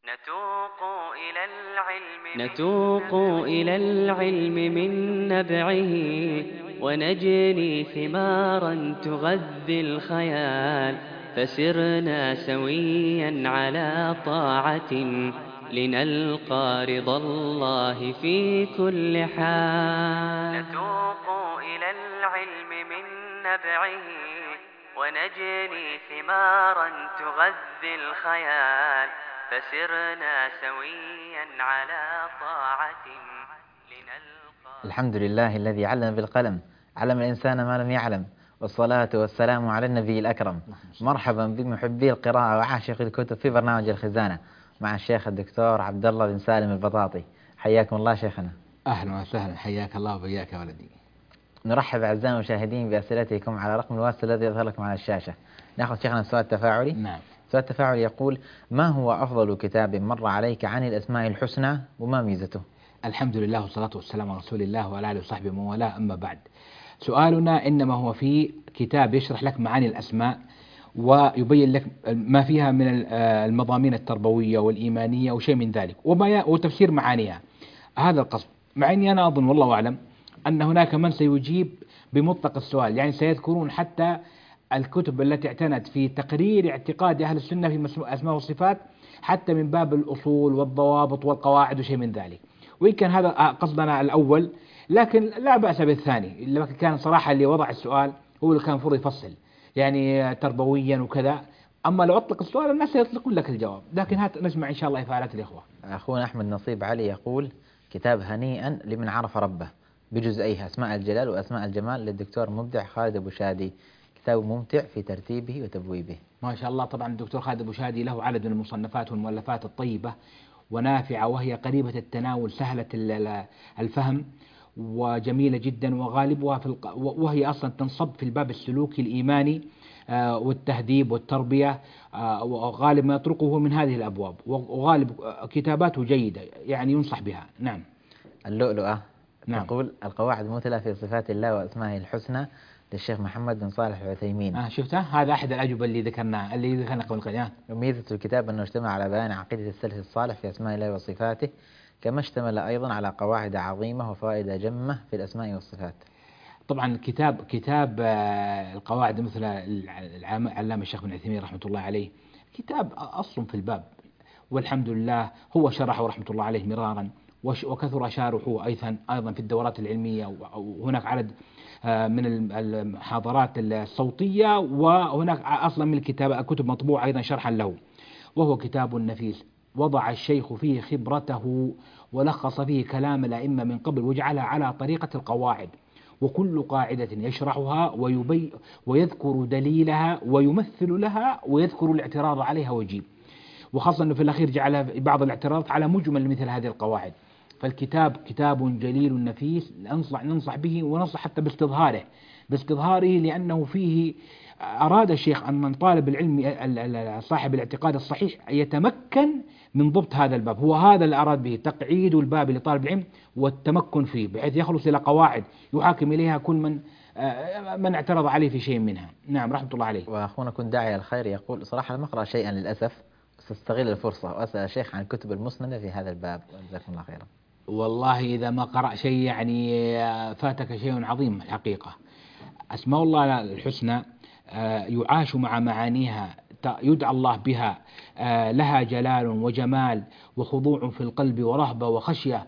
نتوق إلى العلم من نبعه، ونجني ثمارا تغذي الخيال. فسرنا سويا على طاعة، لنلقى رضا الله في كل حال. نتوق إلى العلم من نبعه، ونجني ثمارا تغذي الخيال. فسرنا سويا على طاعة، لنلقى. الحمد لله الذي علم بالقلم، علم الإنسان ما لم يعلم، والصلاة والسلام على النبي الأكرم. مرحبا بمحبي القراءة وعاشقي الكتب في برنامج الخزانة مع الشيخ الدكتور عبد الله بن سالم البطاطي. حياكم الله شيخنا. أهلا وسهلا، حياك الله وبياك يا ولدي. نرحب أعزائنا المشاهدين بأسئلتكم على رقم الواتس الذي يظهر لكم على الشاشة. نأخذ شيخنا السؤال التفاعلي. نعم. السؤال التفاعلي يقول: ما هو أفضل كتاب مر عليك عن الأسماء الحسنى وما ميزته؟ الحمد لله والصلاة والسلام على رسول الله وعلى آله وصحبه ومن والاه، أما بعد. سؤالنا إنما هو في كتاب يشرح لك معاني الأسماء ويبين لك ما فيها من المضامين التربوية والإيمانية وشيء من ذلك وتفسير معانيها. هذا القصد، مع أني أنا أظن والله أعلم أن هناك من سيجيب بمطلق السؤال، يعني سيذكرون حتى الكتب التي اعتنت في تقرير اعتقاد أهل السنة في أسماء والصفات، حتى من باب الأصول والضوابط والقواعد وشيء من ذلك. وإن كان هذا قصدنا الأول، لكن لا بأس بالثاني. لكن كان صراحة اللي وضع السؤال هو اللي كان المفروض يفصل، يعني تربويا وكذا. أما لو أطلق السؤال الناس يطلقون لك الجواب، لكن هات نسمع إن شاء الله إفادات الإخوة. أخونا أحمد نصيب علي يقول: كتاب هنيئا لمن عرف ربه بجزئيه أسماء الجلال وأسماء الجمال للدكتور مبدع خالد أبو شادي. كتاب ممتع في ترتيبه وتبويبه. ما شاء الله. طبعا الدكتور خالد أبو شادي له عدد من المصنفات والمؤلفات الطيبة ونافعة، وهي قريبة التناول، سهلة الفهم، وجميلة جدا، وغالبها وهي أصلا تنصب في الباب السلوكي الإيماني والتهذيب والتربية، وغالب ما يطرقه من هذه الأبواب، وغالب كتاباته جيدة يعني ينصح بها. نعم. اللؤلؤة. نعم. تقول: القواعد المثلى في صفات الله وأسمائه الحسنى للشيخ محمد بن صالح العثيمين. شفتها، هذا أحد الأجوبة اللي ذكرنا قبل قليل. ميزة الكتاب أنه اجتمع على بيان عقيدة السلف الصالح في أسماء الله وصفاته، كما اشتمل أيضا على قواعد عظيمة وفوائد جمة في الأسماء والصفات. طبعا كتاب القواعد مثل العلامة الشيخ بن عثيمين رحمة الله عليه، كتاب أصل في الباب، والحمد لله هو شرحه رحمة الله عليه مرارا، وكثر شارحه أيضا في الدورات العلمية، وهناك عدد من المحاضرات الصوتية، وهناك أصلا من كتب مطبوعة أيضا شرحا له. وهو كتاب نفيس، وضع الشيخ فيه خبرته ولخص فيه كلام الأئمة من قبل، وجعلها على طريقة القواعد، وكل قاعدة يشرحها ويذكر دليلها ويمثل لها ويذكر الاعتراض عليها ويجيب، وخاصة أنه في الأخير جعل بعض الاعتراض على مجمل مثل هذه القواعد. فالكتاب كتاب جليل نفيس، ننصح به، وننصح حتى باستظهاره، لأنه فيه أراد الشيخ أن من طالب العلم صاحب الاعتقاد الصحيح يتمكن من ضبط هذا الباب. هو هذا اللي أراد به، تقعيد الباب لطالب العلم والتمكن فيه، بحيث يخلص إلى قواعد يحاكم إليها كل من اعترض عليه في شيء منها. نعم، رحمة الله عليه. وأخونا كن داعي الخير يقول: صراحة لم أقرأ شيئا للأسف، سأستغل الفرصة وأسأل الشيخ عن الكتب المسندة في هذا الباب، جزاكم الله خيرا. والله إذا ما قرأ شيء يعني فاتك شيء عظيم الحقيقة. أسماء الله الحسنى يعاش مع معانيها، يدعى الله بها، لها جلال وجمال وخضوع في القلب ورهبة وخشية،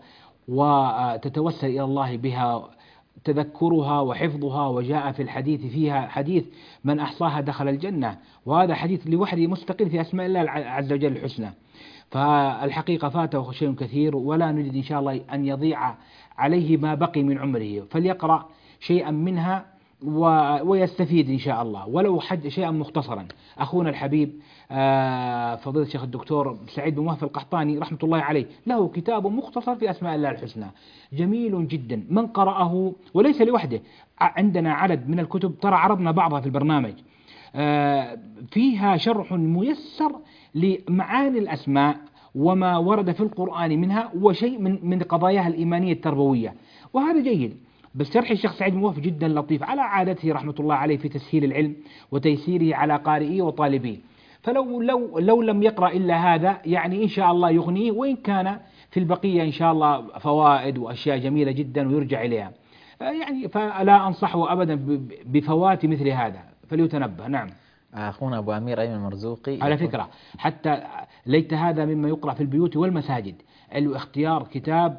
وتتوسل إلى الله بها، تذكرها وحفظها. وجاء في الحديث فيها حديث: من أحصاها دخل الجنة، وهذا حديث لوحده مستقل في أسماء الله عز وجل الحسنى. فالحقيقة فاته شيء كثير، ولا نريد إن شاء الله أن يضيع عليه ما بقي من عمره، فليقرأ شيئا منها ويستفيد إن شاء الله، ولو شيئا مختصرا. أخونا الحبيب فضيلة الشيخ الدكتور سعيد بن وهب القحطاني رحمة الله عليه له كتاب مختصر في أسماء الله الحسنى، جميل جدا، من قرأه وليس لوحده. عندنا عدد من الكتب، ترى عرضنا بعضها في البرنامج، فيها شرح ميسر لمعاني الأسماء وما ورد في القرآن منها، وشيء من قضاياها الإيمانية التربوية، وهذا جيد. بس شرح الشيخ سعيد موفق جدا لطيف، على عادته رحمة الله عليه في تسهيل العلم وتيسيره على قارئيه وطالبيه. فلو لم يقرأ إلا هذا يعني إن شاء الله يغنيه، وإن كان في البقية إن شاء الله فوائد وأشياء جميلة جدا ويرجع إليها. يعني فلا أنصحه أبدا بفوات مثل هذا، فليتنبه. نعم. أخونا أبو أمير أيمن مرزوقي على فكرة حتى ليت هذا مما يقرأ في البيوت والمساجد، اختيار كتاب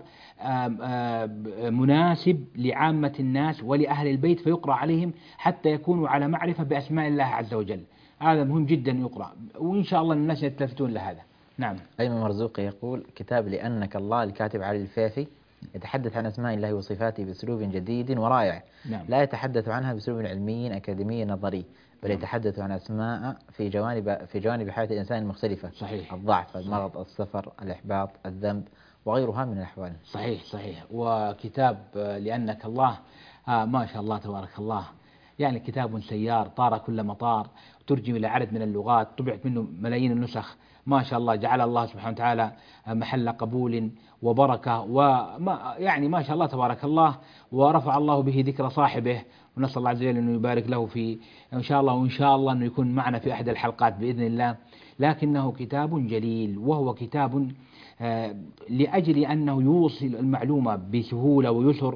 مناسب لعامة الناس ولأهل البيت فيقرأ عليهم حتى يكونوا على معرفة بأسماء الله عز وجل. هذا مهم جدا يقرأ، وإن شاء الله الناس يتلفتون لهذا. نعم. أيمن مرزوقي يقول: كتاب لأنك الله الكاتب علي الفيفي يتحدث عن أسماء الله وصفاته بأسلوب جديد ورائع. نعم. لا يتحدث عنها بأسلوب علمي أكاديمي نظري، بل يتحدث عن أسماء في جوانب حياة الإنسان المختلفة. صحيح. الضعف، المرض، السفر، الإحباط، الذنب، وغيرها من الأحوال. صحيح. وكتاب لأنك الله ما شاء الله تبارك الله، يعني كتاب سيار طار كل مطار، ترجم إلى عدد من اللغات، طبعت منه ملايين النسخ، ما شاء الله جعل الله سبحانه وتعالى محل قبول وبركة، وما يعني ما شاء الله تبارك الله، ورفع الله به ذكر صاحبه، ونسأل الله عز وجل أنه يبارك له في إن شاء الله، وإن شاء الله أنه يكون معنا في أحد الحلقات بإذن الله. لكنه كتاب جليل، وهو كتاب لأجل أنه يوصل المعلومة بسهولة ويسر،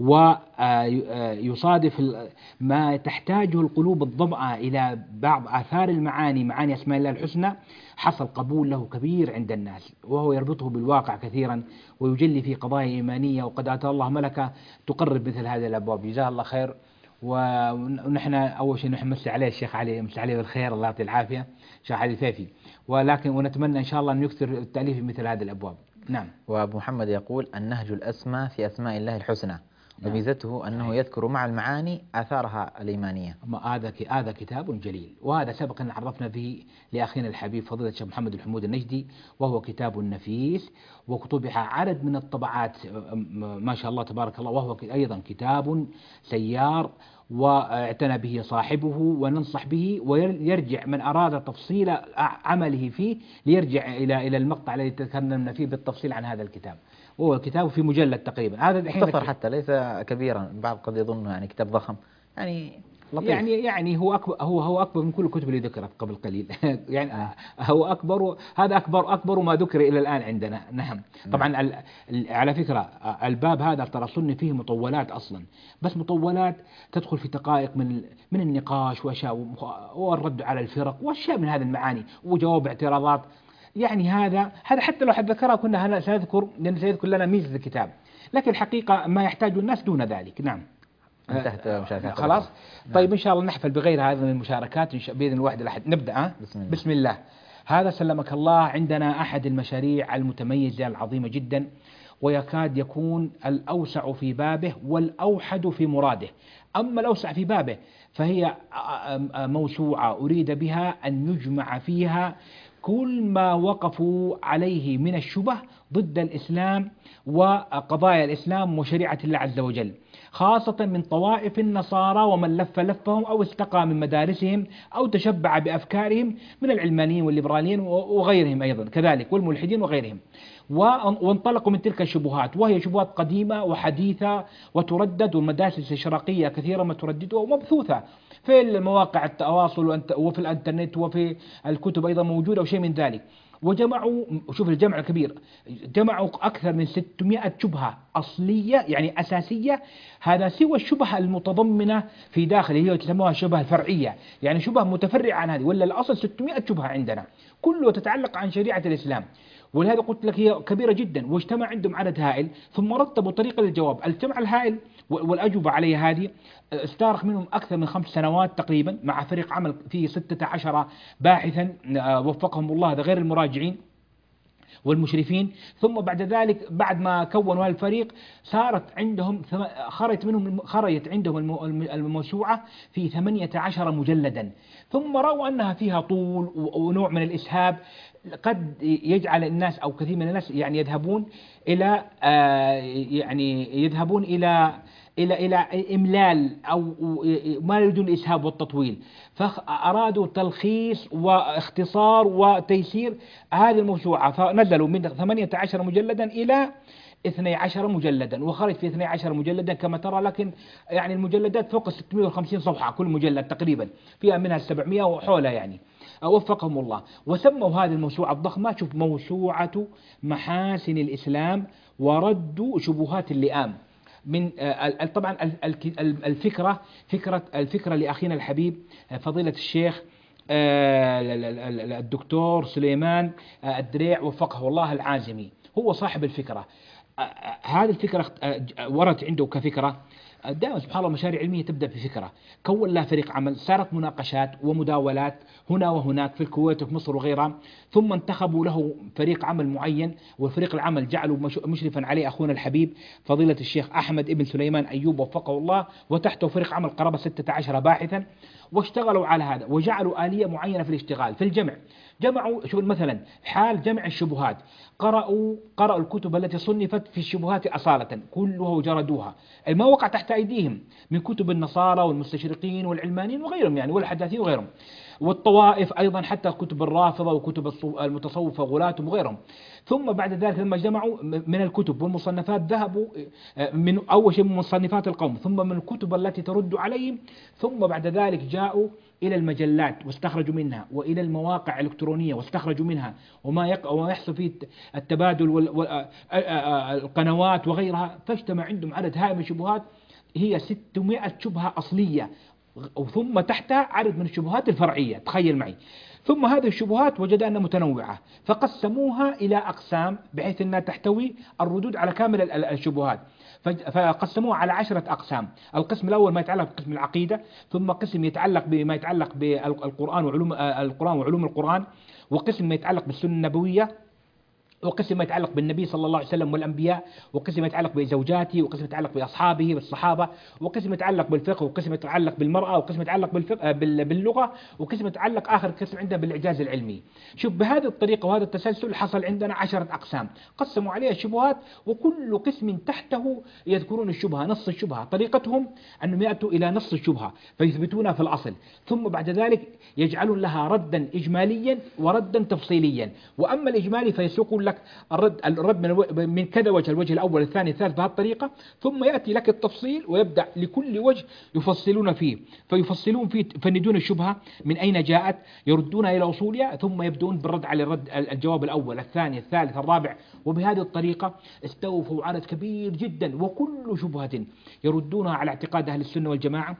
ويصادف ما تحتاجه القلوب الضبعة إلى بعض آثار المعاني، معاني أسماء الله الحسنى، حصل قبول له كبير عند الناس، وهو يربطه بالواقع كثيرا ويجلي في قضايا إيمانية، وقد آتى الله ملكة تقرب مثل هذه الأبواب. جزاه الله خير. ونحن أول شيء نمسي عليه الشيخ علي، مسي عليه بالخير، الله يعطيه العافية، شيخ علي الفيفي، ونتمنى إن شاء الله أن يكثر التأليف في مثل هذه الأبواب. نعم. وأبو محمد يقول: النهج الأسمى في أسماء الله الحسنى، وميزته أنه يذكر مع المعاني آثارها الإيمانية. هذا كتاب جليل، وهذا سبق أن عرفنا به لأخينا الحبيب فضيلة الشيخ محمد الحمود النجدي، وهو كتاب نفيس، وطبع عدد من الطبعات ما شاء الله تبارك الله، وهو أيضا كتاب سيار، واعتنى به صاحبه، وننصح به، ويرجع من أراد تفصيل عمله فيه ليرجع إلى المقطع الذي تكلمنا فيه بالتفصيل عن هذا الكتاب، وهو كتاب في مجلد تقريبا، هذا مختصر حتى ليس كبيرا، البعض قد يظن يعني كتاب ضخم، يعني لطيف. يعني هو أكبر من كل الكتب اللي ذكرت قبل قليل يعني هو أكبر، هذا أكبر ما ذكر إلى الآن عندنا. نعم. طبعا على فكرة الباب هذا ترى صنف فيه مطولات أصلا، بس مطولات تدخل في دقائق من النقاش وأشياء، والرد على الفرق وأشياء من هذه المعاني، وجواب اعتراضات. يعني هذا حتى لو حد ذكرها كنا سنذكر، لأن سيذكر لنا ميزة الكتاب، لكن الحقيقة ما يحتاج الناس دون ذلك. نعم. انتهت مشاركات خلاص. طيب إن شاء الله نحفل بغير هذا من المشاركات بإذن الواحد الأحد. نبدأ. بسم الله. هذا سلمك الله عندنا أحد المشاريع المتميزة العظيمة جدا، ويكاد يكون الأوسع في بابه والأوحد في مراده. أما الأوسع في بابه فهي موسوعة أريد بها أن يجمع فيها كل ما وقفوا عليه من الشبه ضد الإسلام وقضايا الإسلام وشريعة الله عز وجل، خاصة من طوائف النصارى ومن لفهم أو استقى من مدارسهم أو تشبع بأفكارهم من العلمانيين والليبراليين وغيرهم أيضا كذلك، والملحدين وغيرهم، وانطلقوا من تلك الشبهات، وهي شبهات قديمة وحديثة وتردد، والمدارس الإشراقية كثيرا ما ترددها ومبثوثة في المواقع التواصل وفي الانترنت وفي الكتب أيضا موجودة وشيء من ذلك. وجمعوا، شوف الجمع الكبير، جمعوا أكثر من 600 شبهة أصلية يعني أساسية، هذا سوى الشبهة المتضمنة في داخله، هي تسموها الشبهة الفرعية، يعني شبهة متفرعة عن هذه، ولا الأصل 600 شبهة عندنا كله تتعلق عن شريعة الإسلام. ولهذا قلت لك هي كبيرة جدا، واجتمع عندهم عدد هائل، ثم رتبوا طريقة للجواب. الجمع الهائل والأجوبة عليه هذه استغرق منهم أكثر من 5 سنوات تقريبا، مع فريق عمل فيه 16 باحثا وفقهم الله، هذا غير المراجعين والمشرفين. ثم بعد ذلك بعد ما كونوا هذا الفريق صارت عندهم خرجت عندهم الموسوعة في 18 مجلدا، ثم رأوا أنها فيها طول ونوع من الإسهاب قد يجعل الناس أو كثير من الناس يعني يذهبون إلى إلى إملال أو ما يريدون الإسهاب والتطويل، فأرادوا تلخيص واختصار وتيسير هذه الموسوعة، فنزلوا من 18 مجلدا إلى 12 مجلدا، وخرج في 12 مجلدا كما ترى، لكن يعني المجلدات فوق 650 صفحة كل مجلد تقريبا، فيها منها 700 وحولها يعني. وفقهم الله، وسموا هذه الموسوعة الضخمة شوف موسوعة محاسن الإسلام ورد شبهات اللئام. من طبعا الفكرة لأخينا الحبيب فضيلة الشيخ الدكتور سليمان الدريع وفقه الله العازمي، هو صاحب الفكرة. هذه الفكرة وردت عنده كفكرة. دائما سبحان الله مشاريع علمية تبدأ بفكرة، كون لها فريق عمل، صارت مناقشات ومداولات هنا وهناك في الكويت وفي مصر وغيرها، ثم انتخبوا له فريق عمل معين، والفريق العمل جعلوا مشرفا عليه أخونا الحبيب فضيلة الشيخ أحمد ابن سليمان أيوب وفقه الله، وتحته فريق عمل قرابة 16 باحثا، واشتغلوا على هذا وجعلوا آلية معينة في الاشتغال في الجمع. جمعوا شو مثلا حال جمع الشبهات، قرأوا الكتب التي صنفت في الشبهات أصالة كلها وجردوها، ما وقع تحت أيديهم من كتب النصارى والمستشرقين والعلمانيين وغيرهم يعني والحداثين وغيرهم، والطوائف أيضا، حتى كتب الرافضة وكتب المتصوفة وغلاتهم وغيرهم. ثم بعد ذلك لما جمعوا من الكتب والمصنفات ذهبوا من أول شيء من مصنفات القوم، ثم من الكتب التي ترد عليهم، ثم بعد ذلك جاءوا إلى المجلات واستخرجوا منها، وإلى المواقع الإلكترونية واستخرجوا منها، وما يحصل فيه التبادل والقنوات وغيرها، فاجتمع عندهم عدد هائل من الشبهات، هي 600 شبهة أصلية، ثم تحتها عدد من الشبهات الفرعية، تخيل معي. ثم هذه الشبهات وجد أنها متنوعة، فقسموها إلى أقسام بحيث أنها تحتوي الردود على كامل الشبهات، فقسموها على 10 أقسام. القسم الأول ما يتعلق بقسم العقيدة، ثم قسم يتعلق بما يتعلق بالقرآن وعلوم القرآن، وقسم ما يتعلق بالسنة النبوية، وقسم ما يتعلق بالنبي صلى الله عليه وسلم والأنبياء، وقسم يتعلق بزوجاته، وقسم يتعلق بأصحابه والصحابة، وقسم يتعلق بالفقه، وقسم يتعلق بالمرأة، وقسم يتعلق باللغة، وقسم يتعلق آخر قسم عندنا بالإعجاز العلمي. شوف بهذه الطريقة وهذا التسلسل حصل عندنا 10 أقسام قسموا عليها الشبهات، وكل قسم تحته يذكرون الشبهة، نص الشبهة. طريقتهم أنهم يأتوا إلى نص الشبهة فيثبتونها في الأصل، ثم بعد ذلك يجعلون لها ردا إجماليا وردا تفصيليا. وأما الإجمالي فيسوقون لك الرد من كذا وجه، الوجه الأول الثاني الثالث بهذه الطريقة، ثم يأتي لك التفصيل ويبدأ لكل وجه يفصلون فيه، فيفصلون فيه، يفندون الشبهة من أين جاءت، يردونها إلى أصولها، ثم يبدأون بالرد على الجواب الأول الثاني الثالث الرابع. وبهذه الطريقة استوفوا عدد كبير جدا، وكل شبهة يردونها على اعتقاد أهل السنة والجماعة،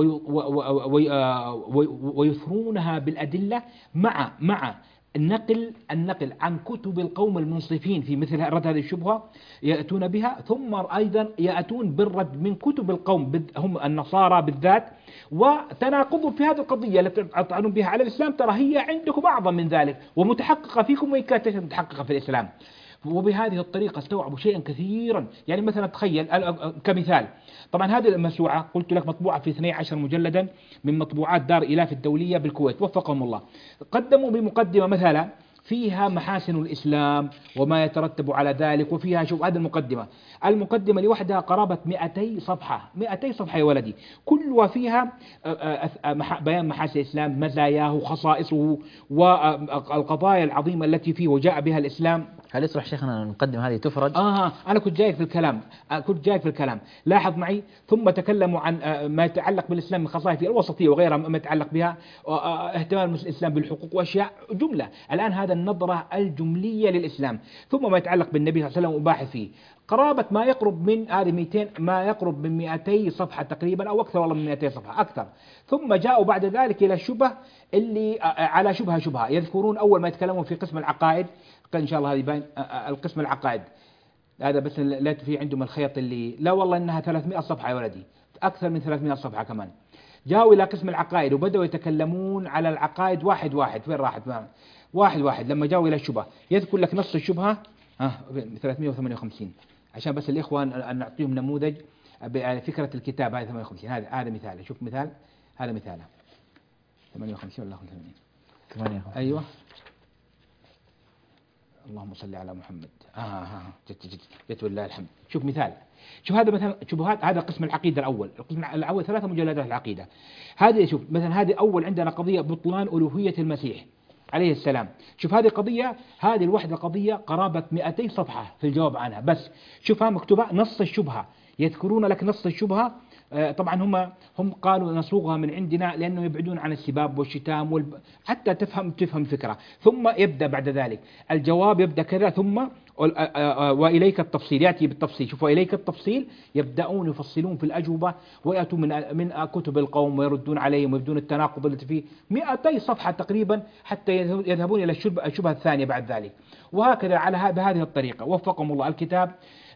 ويثرونها بالأدلة مع النقل عن كتب القوم المنصفين في مثل رد هذه الشبهة يأتون بها، ثم أيضا يأتون بالرد من كتب القوم هم النصارى بالذات، وتناقضوا في هذه القضية التي تطعنون بها على الإسلام، ترى هي عندكم أعظم من ذلك ومتحققة فيكم وإن كانت متحققة في الإسلام. وبهذه الطريقة استوعبوا شيئا كثيرا. يعني مثلا تخيل كمثال، طبعا هذه الموسوعة قلت لك مطبوعة في 12 مجلدا من مطبوعات دار إلاف الدولية بالكويت وفقهم الله. قدموا بمقدمة مثلا فيها محاسن الإسلام وما يترتب على ذلك، وفيها شوف هذه المقدمة لوحدها قرابة 200 صفحة، 200 صفحة يا ولدي، كلها فيها بيان محاسن الإسلام، مزاياه وخصائصه والقضايا العظيمة التي فيه وجاء بها الإسلام. هل يصلح شيخنا أن نقدم هذه تفرج؟ أنا كنت جايك في الكلام، لاحظ معي. ثم تكلموا عن ما يتعلق بالإسلام من خصائصه الوسطية وغيرها ما يتعلق بها، اهتمام الإسلام بالحقوق وأشياء جملة. الآن هذا النظرة الجملية للإسلام، ثم ما يتعلق بالنبي صلى الله عليه وسلم وباحث فيه، قرابة ما يقرب من 200 ما يقرب من 200 صفحة تقريبا أو أكثر، والله من 200 صفحة أكثر. ثم جاءوا بعد ذلك إلى الشبه اللي على شبهة يذكرون أول ما يتكلمون في قسم العقائد، إن شاء الله هذه باين القسم العقائد هذا، بس لا في عندهم الخيط اللي لا والله إنها 300 صفحة يا ولدي، أكثر من 300 صفحة كمان. جاءوا إلى قسم العقائد وبدأوا يتكلمون على العقائد واحد فين راحت واحد لما جاءوا إلى الشبهة يذكر لك نص الشبهة 358، عشان بس الإخوة أن نعطيهم نموذج بفكرة الكتاب. هذه 58، هذا مثال، شوف مثال، هذا مثاله 58 ولا 85 58 أيوة اللهم صل على محمد. جت والله الحمد. شوف مثال، شوف هذا مثلا شبهات، هذا قسم العقيدة الأول. القسم الأول 3 مجلدات العقيدة. هذه شوف مثلا، هذه أول عندنا قضية بطلان ألوهية المسيح عليه السلام. شوف هذه قضية، هذه الوحدة قضية قرابة 200 صفحة في الجواب عنها بس. شوفها مكتوبة نص الشبهة، يذكرون لك نص الشبهة. طبعا هم قالوا نصوغها من عندنا لأنه يبعدون عن السباب والشتام حتى تفهم الفكرة. ثم يبدأ بعد ذلك الجواب، يبدأ كذا، ثم وإليك التفصيل، يأتي بالتفصيل. شوف وإليك التفصيل، يبدأون يفصلون في الأجوبة ويأتون من كتب القوم ويردون عليهم ويبدون التناقض التي فيه 200 صفحة تقريبا، حتى يذهبون إلى الشبهة الثانية بعد ذلك. وهكذا بهذه الطريقة وفقهم الله. الكتاب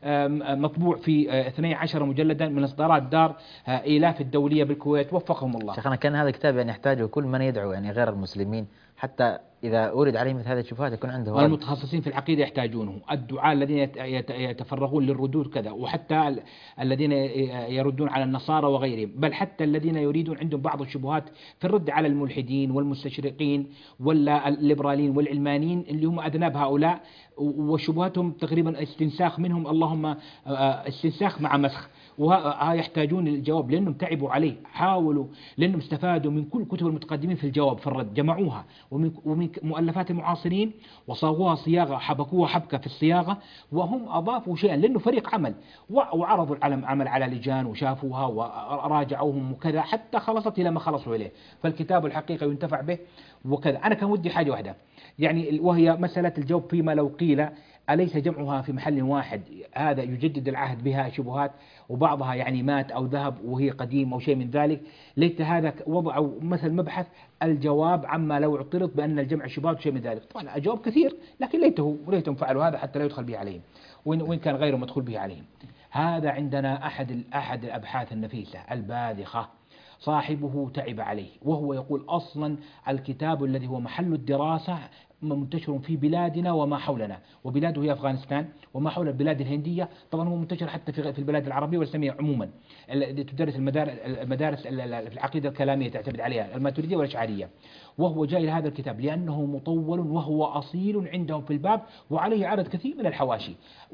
مطبوع في 12 مجلدا من إصدارات دار إيلاف الدولية بالكويت، وفقهم الله. شيخنا كان هذا الكتاب يعني يحتاجه كل من يدعو يعني غير المسلمين، حتى إذا أورد عليه مثل هذه الشبهات يكون عنده رد. والمتخصصين في العقيدة يحتاجونه، الدعاة الذين يتفرغون للردود كذا، وحتى الذين يردون على النصارى وغيرهم، بل حتى الذين يريدون عندهم بعض الشبهات في الرد على الملحدين والمستشرقين ولا الليبراليين والعلمانيين اللي هم أذناب هؤلاء، وشبهاتهم تقريبا استنساخ منهم، اللهم استنساخ مع مسخ. ويحتاجون الجواب لأنهم تعبوا عليه، حاولوا لأنهم استفادوا من كل كتب المتقدمين في الجواب في الرد، جمعوها ومن مؤلفات المعاصرين وصاغوها صياغة، حبكوها حبكة في الصياغة، وهم أضافوا شيئا لأنه فريق عمل، وعرضوا العمل على لجان وشافوها وراجعوهم وكذا حتى خلصت إلى ما خلصوا إليه. فالكتاب الحقيقة ينتفع به وكذا. أنا كان ودي حاجة واحدة يعني، وهي مسألة الجواب فيما لو قيل أليس جمعها في محل واحد هذا يجدد العهد بها شبهات، وبعضها يعني مات أو ذهب وهي قديم أو شيء من ذلك. ليت هذا وضعوا مثل مبحث الجواب عما لو اعترض بأن الجمع شبهات وشيء من ذلك. طبعا أجواب كثير، لكن ليتهم فعلوا هذا حتى لا يدخل به عليهم، وإن كان غيره مدخول به عليهم. هذا عندنا أحد الأبحاث النفيسة الباذخة، صاحبه تعب عليه، وهو يقول أصلا الكتاب الذي هو محل الدراسة منتشر في بلادنا وما حولنا، وبلاده هي أفغانستان وما حول البلاد الهندية، طبعا هو منتشر حتى في البلاد العربية والإسلامية عموما، تدرس المدارس في العقيدة الكلامية تعتمد عليها الماتريدية والأشعرية. وهو جاي لهذا الكتاب لأنه مطول وهو أصيل عندهم في الباب، وعليه عدد كثير من الحواشي،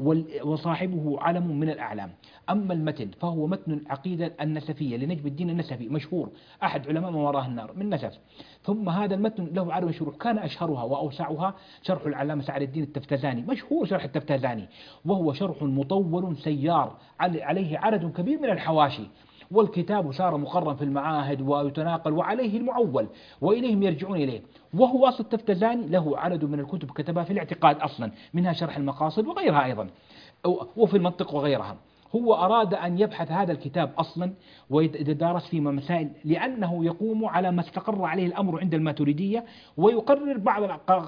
وصاحبه علم من الأعلام. أما المتن فهو متن العقيدة النسفية لنجم الدين النسفي، مشهور، أحد علماء ما وراء النار من نسف. ثم هذا المتن له عدد شروح، كان أشهرها وأوسعها شرح العلامة سعد الدين التفتزاني، مشهور شرح التفتزاني، وهو شرح مطول سيار عليه عدد كبير من الحواشي. والكتاب صار مقرا في المعاهد ويتناقل وعليه المعول وإليهم يرجعون إليه. وهو أصل التفتزاني له عدد من الكتب كتبها في الاعتقاد أصلا، منها شرح المقاصد وغيرها أيضا، وفي المنطق وغيرها. هو أراد أن يبحث هذا الكتاب أصلا ويتدارس فيه مسائل، لأنه يقوم على ما استقر عليه الأمر عند الماتريدية، ويقرر بعض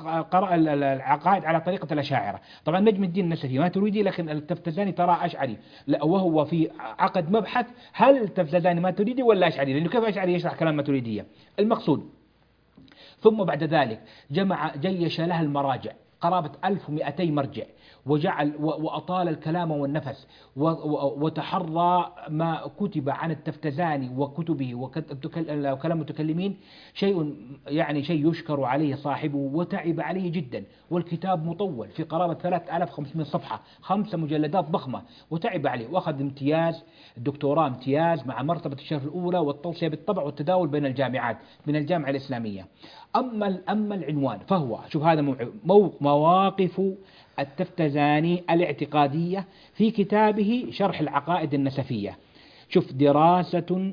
العقائد على طريقة الأشاعرة. طبعا نجم الدين النسفي ماتريدي، لكن التفتزاني ترى أشعري، وهو في عقد مبحث هل التفتزاني ماتريدي ولا أشعري، لأنه كيف أشعري يشرح كلام ماتريدية المقصود. ثم بعد ذلك جيش لها المراجع قرابة 1200 مرجع، وأطال الكلام والنفس، وتحرى ما كتب عن التفتزاني وكتبه وكلام المتكلمين، شيء يشكر عليه صاحبه، وتعب عليه جدا. والكتاب مطول في قرابة 3500 صفحة، 5 مجلدات ضخمة، وتعب عليه، وأخذ امتياز الدكتوراه امتياز مع مرتبة الشرف الأولى والتوصية بالطبع والتداول بين الجامعات من الجامعة الإسلامية. أما العنوان فهو، شوف هذا مواقف التفتزاني الاعتقادية في كتابه شرح العقائد النسفية. شوف دراسة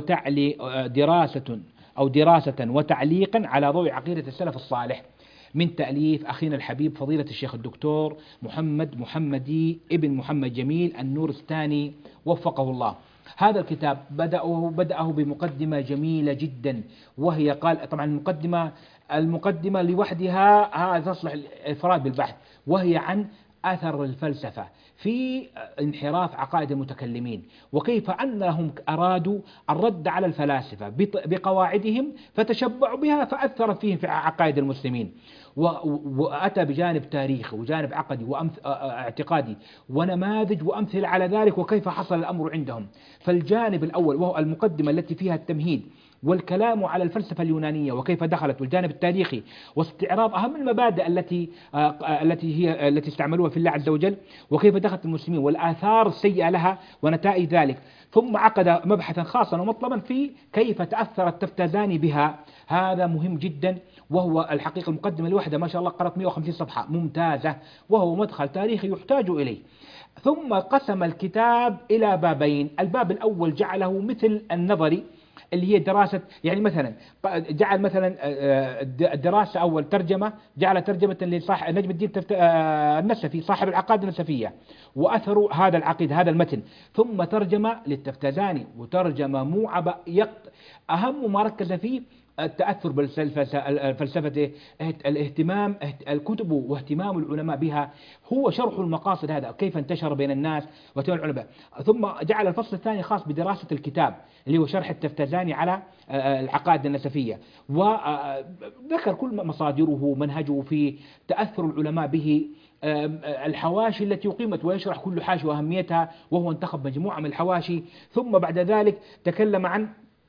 وتعليقا على ضوء عقيدة السلف الصالح، من تأليف أخينا الحبيب فضيلة الشيخ الدكتور محمدي ابن محمد جميل النورستاني وفقه الله. هذا الكتاب بدأه بمقدمة جميلة جدا، وهي قال طبعا المقدمة لوحدها هذا تصلح الإفراد بالبحث، وهي عن أثر الفلسفة في انحراف عقائد المتكلمين، وكيف أنهم أرادوا الرد على الفلاسفة بقواعدهم فتشبعوا بها فأثرت فيهم في عقائد المسلمين، وأتى بجانب تاريخي وجانب عقدي واعتقادي ونماذج وأمثلة على ذلك، وكيف حصل الأمر عندهم. فالجانب الأول وهو المقدمة التي فيها التمهيد والكلام على الفلسفة اليونانية وكيف دخلت والجانب التاريخي واستعراض أهم المبادئ التي استعملوها في الله عز وجل وكيف دخلت المسلمين والآثار السيئة لها ونتائج ذلك. ثم عقد مبحثا خاصا ومطلبا في كيف تأثر التفتازاني بها. هذا مهم جدا، وهو الحقيقة المقدمة الواحدة ما شاء الله قرأت 150 صفحة ممتازة، وهو مدخل تاريخي يحتاج إليه. ثم قسم الكتاب إلى بابين. الباب الأول جعله مثل النظري اللي هي دراسة، يعني مثلا جعل مثلا الدراسة أول ترجمة، جعل ترجمة لصاحب نجم الدين النسفي صاحب العقائد النسفية وأثر هذا العقيدة هذا المتن، ثم ترجمة للتفتازاني وترجمة موعبة أهم ما ركز فيه التأثر بالفلسفة، الاهتمام الكتب واهتمام العلماء بها، هو شرح المقاصد هذا كيف انتشر بين الناس واهتمام العلماء. ثم جعل الفصل الثاني خاص بدراسة الكتاب اللي هو شرح التفتازاني على العقائد النسفية، وذكر كل مصادره منهجه في تأثر العلماء به، الحواشي التي أقيمت ويشرح كل حاشية وأهميتها، وهو انتخب مجموعة من الحواشي. ثم بعد ذلك تكلم عن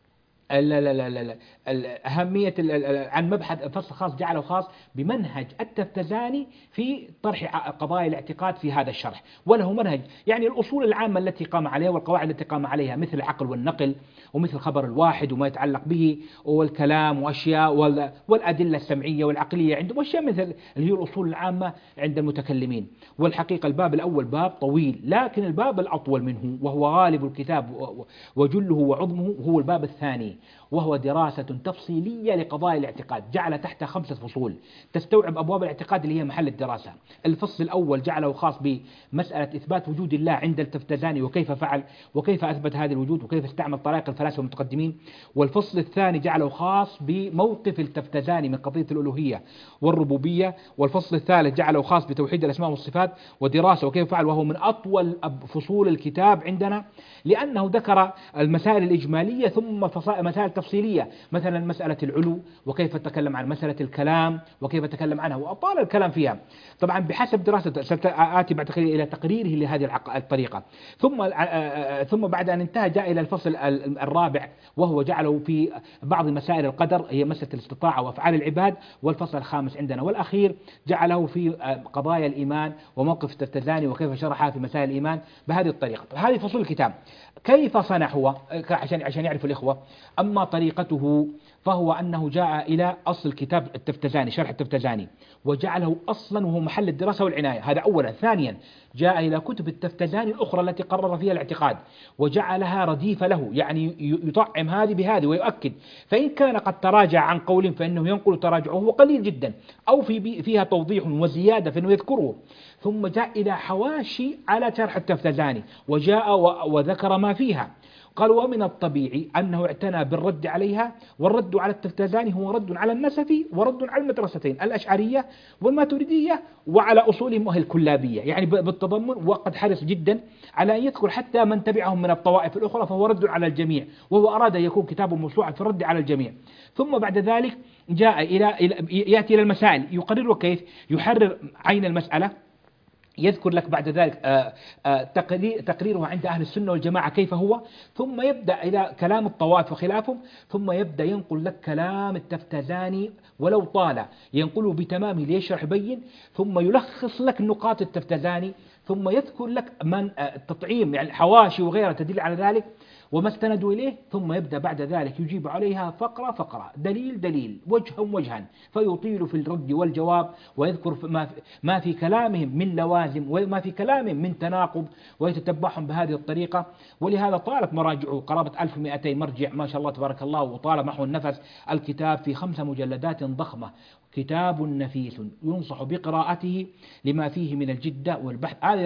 أهمية عن مبحث فصل خاص جعله خاص بمنهج التفتزاني في طرح قضايا الاعتقاد في هذا الشرح، وله منهج يعني الأصول العامة التي قام عليها والقواعد التي قام عليها مثل العقل والنقل ومثل خبر الواحد وما يتعلق به والكلام وأشياء والأدلة السمعية والعقلية عندهم وأشياء مثل اللي هي الأصول العامة عند المتكلمين. والحقيقة الباب الأول باب طويل، لكن الباب الأطول منه وهو غالب الكتاب وجله وعظمه هو الباب الثاني، وهو دراسة تفصيلية لقضايا الاعتقاد، جعل تحت 5 فصول تستوعب أبواب الاعتقاد اللي هي محل الدراسة. الفصل الأول جعله خاص بمسألة إثبات وجود الله عند التفتزاني وكيف فعل وكيف أثبت هذا الوجود وكيف استعمل طرائق الفلاسفة المتقدمين. والفصل الثاني جعله خاص بموقف التفتزاني من قضية الألوهية والربوبية. والفصل الثالث جعله خاص بتوحيد الأسماء والصفات ودراسة وكيف فعل، وهو من أطول فصول الكتاب عندنا لأنه ذكر المسائل الإجمالية ثم مسائل تفصيلية، مثلا مسألة العلو وكيف تكلم عن مسألة الكلام وكيف تكلم عنها وأطال الكلام فيها طبعا بحسب دراسة. سآتي بعد قليل إلى تقريره لهذه الطريقة. ثم بعد أن انتهى جاء إلى الفصل الرابع، وهو جعله في بعض مسائل القدر هي مسألة الاستطاعة وأفعال العباد. والفصل الخامس عندنا والأخير جعله في قضايا الإيمان وموقف التفتزاني وكيف شرحها في مسائل الإيمان بهذه الطريقة. هذه فصول الكتاب. كيف صنع هو عشان يعرف الإخوة؟ أما طريقته فهو أنه جاء إلى أصل كتاب التفتزاني شرح التفتزاني وجعله أصلا وهو محل الدراسة والعناية، هذا أولا. ثانيا جاء إلى كتب التفتزاني الأخرى التي قرر فيها الاعتقاد وجعلها رديف له، يعني يطعم هذه بهذه ويؤكد، فإن كان قد تراجع عن قول فإنه ينقل تراجعه قليل جدا أو فيها توضيح وزيادة فإنه يذكره. ثم جاء إلى حواشي على شرح التفتزاني وجاء وذكر ما فيها. قال ومن الطبيعي أنه اعتنى بالرد عليها، والرد على التفتزاني هو رد على النسفي ورد على المدرستين الأشعرية والماتريدية وعلى أصولهم وهي الكلابية، يعني بالتضمن. وقد حرص جدا على أن يذكر حتى من تبعهم من الطوائف الأخرى، فهو رد على الجميع، وهو أراد أن يكون كتابه موسوعا في الرد على الجميع. ثم بعد ذلك يأتي إلى المسائل، يقرر كيف يحرر عين المسألة، يذكر لك بعد ذلك تقريره عند أهل السنة والجماعة كيف هو، ثم يبدأ إلى كلام الطوائف وخلافهم، ثم يبدأ ينقل لك كلام التفتزاني ولو طال ينقله بتمامه ليشرح يبين، ثم يلخص لك نقاط التفتزاني، ثم يذكر لك من التطعيم يعني الحواشي وغيرها تدل على ذلك وما استندوا إليه، ثم يبدأ بعد ذلك يجيب عليها فقرة فقرة دليل دليل وجها وجها، فيطيل في الرد والجواب ويذكر ما في كلامهم من لوازم وما في كلامهم من تناقض ويتتبعهم بهذه الطريقة. ولهذا طالت مراجعه قرابة 1200 مرجع ما شاء الله تبارك الله، وطال محو النفس الكتاب في 5 مجلدات ضخمة، كتاب نفيس ينصح بقراءته لما فيه من الجدة والبحث. هذا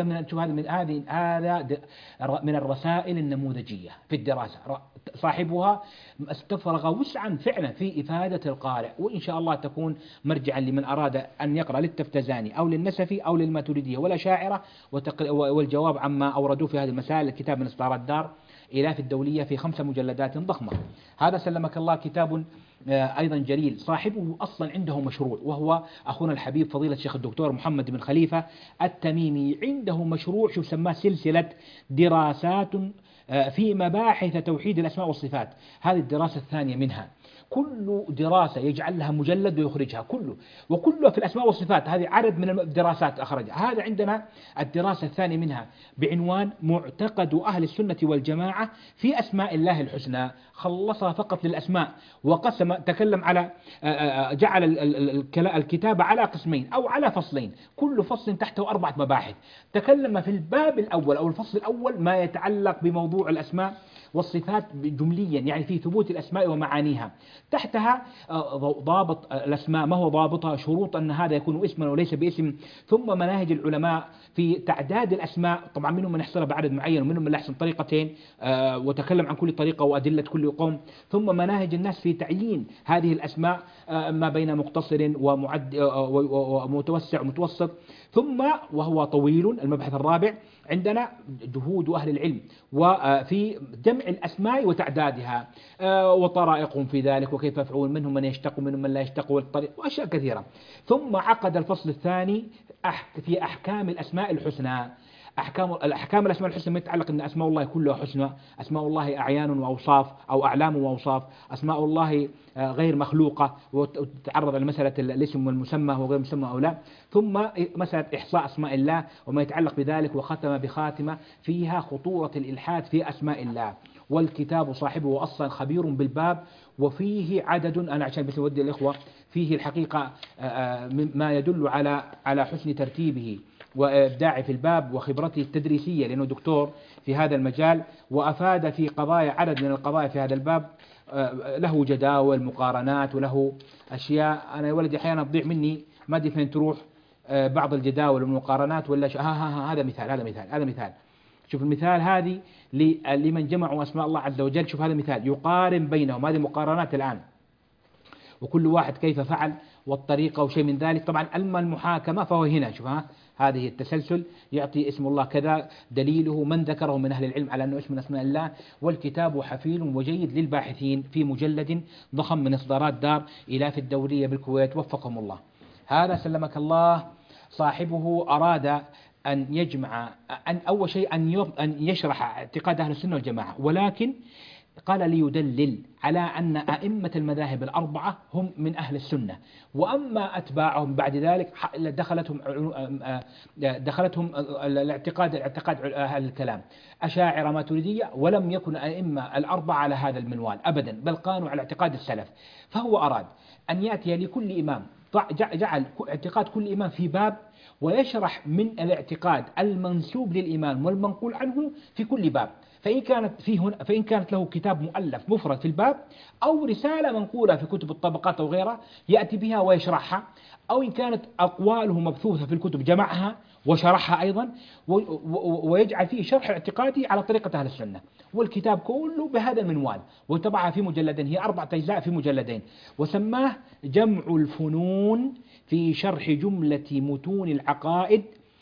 من الرسائل النموذجية في الدراسة، صاحبها استفرغ وسعا فعلا في إفادة القارئ، وإن شاء الله تكون مرجعا لمن أراد أن يقرأ للتفتزاني أو للنسفي أو للماتريدية والأشاعرة والجواب عما أوردوه في هذه المسائل. الكتاب من إصدار الدار إلاف الدولية في 5 مجلدات ضخمة. هذا سلمك الله كتاب أيضا جليل صاحبه أصلا عنده مشروع، وهو أخونا الحبيب فضيلة الشيخ الدكتور محمد بن خليفة التميمي، عنده مشروع شو سماه سلسلة دراسات في مباحث توحيد الأسماء والصفات. هذه الدراسة الثانية منها، كل دراسة يجعل لها مجلد ويخرجها كله، وكله في الأسماء والصفات. هذه عدد من الدراسات أخرجها. هذا عندنا الدراسة الثانية منها بعنوان معتقد أهل السنة والجماعة في أسماء الله الحسنى، خلصها فقط للأسماء، وقسم تكلم على جعل الكتاب على قسمين أو على فصلين، كل فصل تحته 4 مباحث. تكلم في الباب الأول أو الفصل الأول ما يتعلق بموضوع الأسماء والصفات جمليا، يعني في ثبوت الأسماء ومعانيها. تحتها ضابط الأسماء، ما هو ضابطها، شروط أن هذا يكون اسما وليس باسم، ثم مناهج العلماء في تعداد الأسماء، طبعا منهم من يحصلها بعدد معين ومنهم من يحصل طريقتين، وتكلم عن كل طريقة وأدلة كل قوم، ثم مناهج الناس في تعيين هذه الأسماء ما بين مقتصر ومتوسع ومتوسط. ثم وهو طويل المبحث الرابع عندنا جهود أهل العلم وفي جمع الأسماء وتعدادها وطرائقهم في ذلك وكيف يفعلون، منهم من يشتق منهم من لا يشتق والطريق وأشياء كثيرة. ثم عقد الفصل الثاني في أحكام الأسماء الحسنى. الأحكام الأسماء الحسنى ما يتعلق أن أسماء الله كلها حسنى، أسماء الله أعيان وأوصاف أو أعلام وأوصاف، أسماء الله غير مخلوقة، وتتعرض لمسألة الاسم والمسمى وغير مسمى أو لا. ثم مسألة إحصاء أسماء الله وما يتعلق بذلك، وختم بخاتمة فيها خطورة الإلحاد في أسماء الله. والكتاب صاحبه أصلا خبير بالباب، وفيه عدد، أنا عشان بس أودي الإخوة، فيه الحقيقة ما يدل على حسن ترتيبه وإبداعه في الباب وخبرته التدريسية، لأنه دكتور في هذا المجال وأفاد في قضايا، عدد من القضايا في هذا الباب. له جداول مقارنات وله أشياء، أنا يا ولدي أحيانا تضيع مني ما أدري فين تروح بعض الجداول والمقارنات ولا هذا مثال، هذا مثال. شوف المثال هذه لمن جمعوا أسماء الله عز وجل. شوف هذا مثال يقارن بينهم، هذه مقارنات الآن، وكل واحد كيف فعل والطريقة وشيء من ذلك. طبعا أما المحاكمة فهو هنا، شوف هذه التسلسل، يعطي اسم الله كذا، دليله من ذكره من أهل العلم على أنه اسم من أسماء الله. والكتاب حفيل وجيد للباحثين في مجلد ضخم من إصدارات دار إلاف الدولية بالكويت، وفقهم الله. هذا سلمك الله صاحبه أراد أن يجمع أول شيء أن يشرح اعتقاد أهل السنة والجماعة، ولكن قال ليدلل على أن أئمة المذاهب الأربعة هم من أهل السنة، وأما أتباعهم بعد ذلك دخلتهم الاعتقاد أهل الكلام أشاعرة ماتريدية، ولم يكن أئمة الأربعة على هذا المنوال أبدا، بل كانوا على اعتقاد السلف. فهو أراد أن يأتي لكل إمام، جعل اعتقاد كل إمام في باب، ويشرح من الاعتقاد المنسوب للإمام والمنقول عنه في كل باب. فإن كانت له كتاب مؤلف مفرد في الباب، أو رسالة منقولة في كتب الطبقات أو غيرها يأتي بها ويشرحها، أو إن كانت أقواله مبثوثة في الكتب جمعها وشرحها أيضا، ويجعل فيه شرح اعتقادي على طريقة أهل السنة. والكتاب كله بهذا المنوال، وطبعها في مجلدين، هي 4 أجزاء في مجلدين، وسماه جمع الفنون في شرح جملة متون العقائد،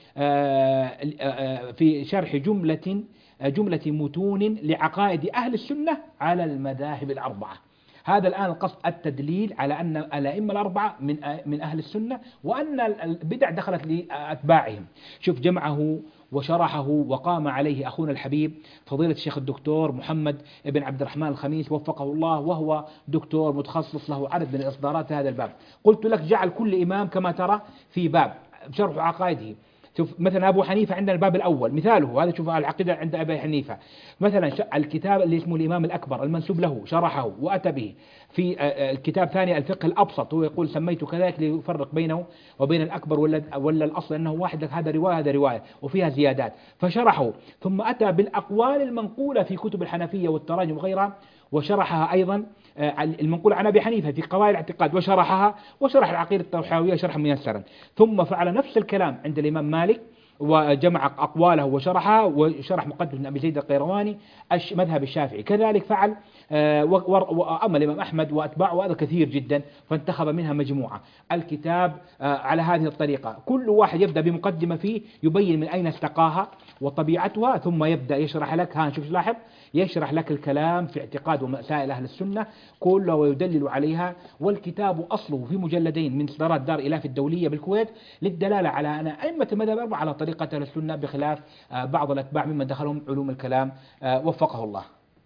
في شرح جملة متون لعقائد أهل السنة على المذاهب الأربعة. هذا الآن القصد التدليل على أن الأئمة الأربعة من أهل السنة، وأن البدع دخلت لأتباعهم. شوف جمعه وشرحه وقام عليه أخونا الحبيب فضيلة الشيخ الدكتور محمد بن عبد الرحمن الخميس وفقه الله، وهو دكتور متخصص له عدد من الإصدارات في هذا الباب. قلت لك جعل كل إمام كما ترى في باب شرح عقائده. شوف مثلا أبو حنيفة عندنا الباب الأول مثاله هذا، شوف العقيدة عند أبي حنيفة مثلا، الكتاب اللي اسمه الإمام الأكبر المنسوب له شرحه وأتى به. في الكتاب ثاني الفقه الأبسط، هو يقول سميت كذلك ليفرق بينه وبين الأكبر ولا الأصل أنه واحد، هذا رواية هذا رواية وفيها زيادات، فشرحه. ثم أتى بالأقوال المنقولة في كتب الحنفية والتراجم وغيرها، وشرحها أيضا المنقول عن أبي حنيفة في قواعد الاعتقاد، وشرح العقيدة الطحاوية شرحا ميسرا. ثم فعل نفس الكلام عند الإمام مالك، وجمع أقواله وشرحها، وشرح مقدمة أبي زيد القيرواني مذهب الشافعي، كذلك فعل. وأما الإمام أحمد وأتباعه وهذا كثير جدا، فانتخب منها مجموعة. الكتاب على هذه الطريقة، كل واحد يبدأ بمقدمة فيه يبين من أين استقاها وطبيعتها، ثم يبدأ يشرح لك. شوف لاحظ، يشرح لك الكلام في اعتقاد ومسائل أهل السنة كلها ويدلل عليها. والكتاب أصله في مجلدين من إصدارات دار إلاف الدولية بالكويت، للدلالة على أن أئمة المذهب الأربعة على طريقة أهل السنة، بخلاف بعض الأتباع ممن دخلهم علوم الكلام وفقه الله.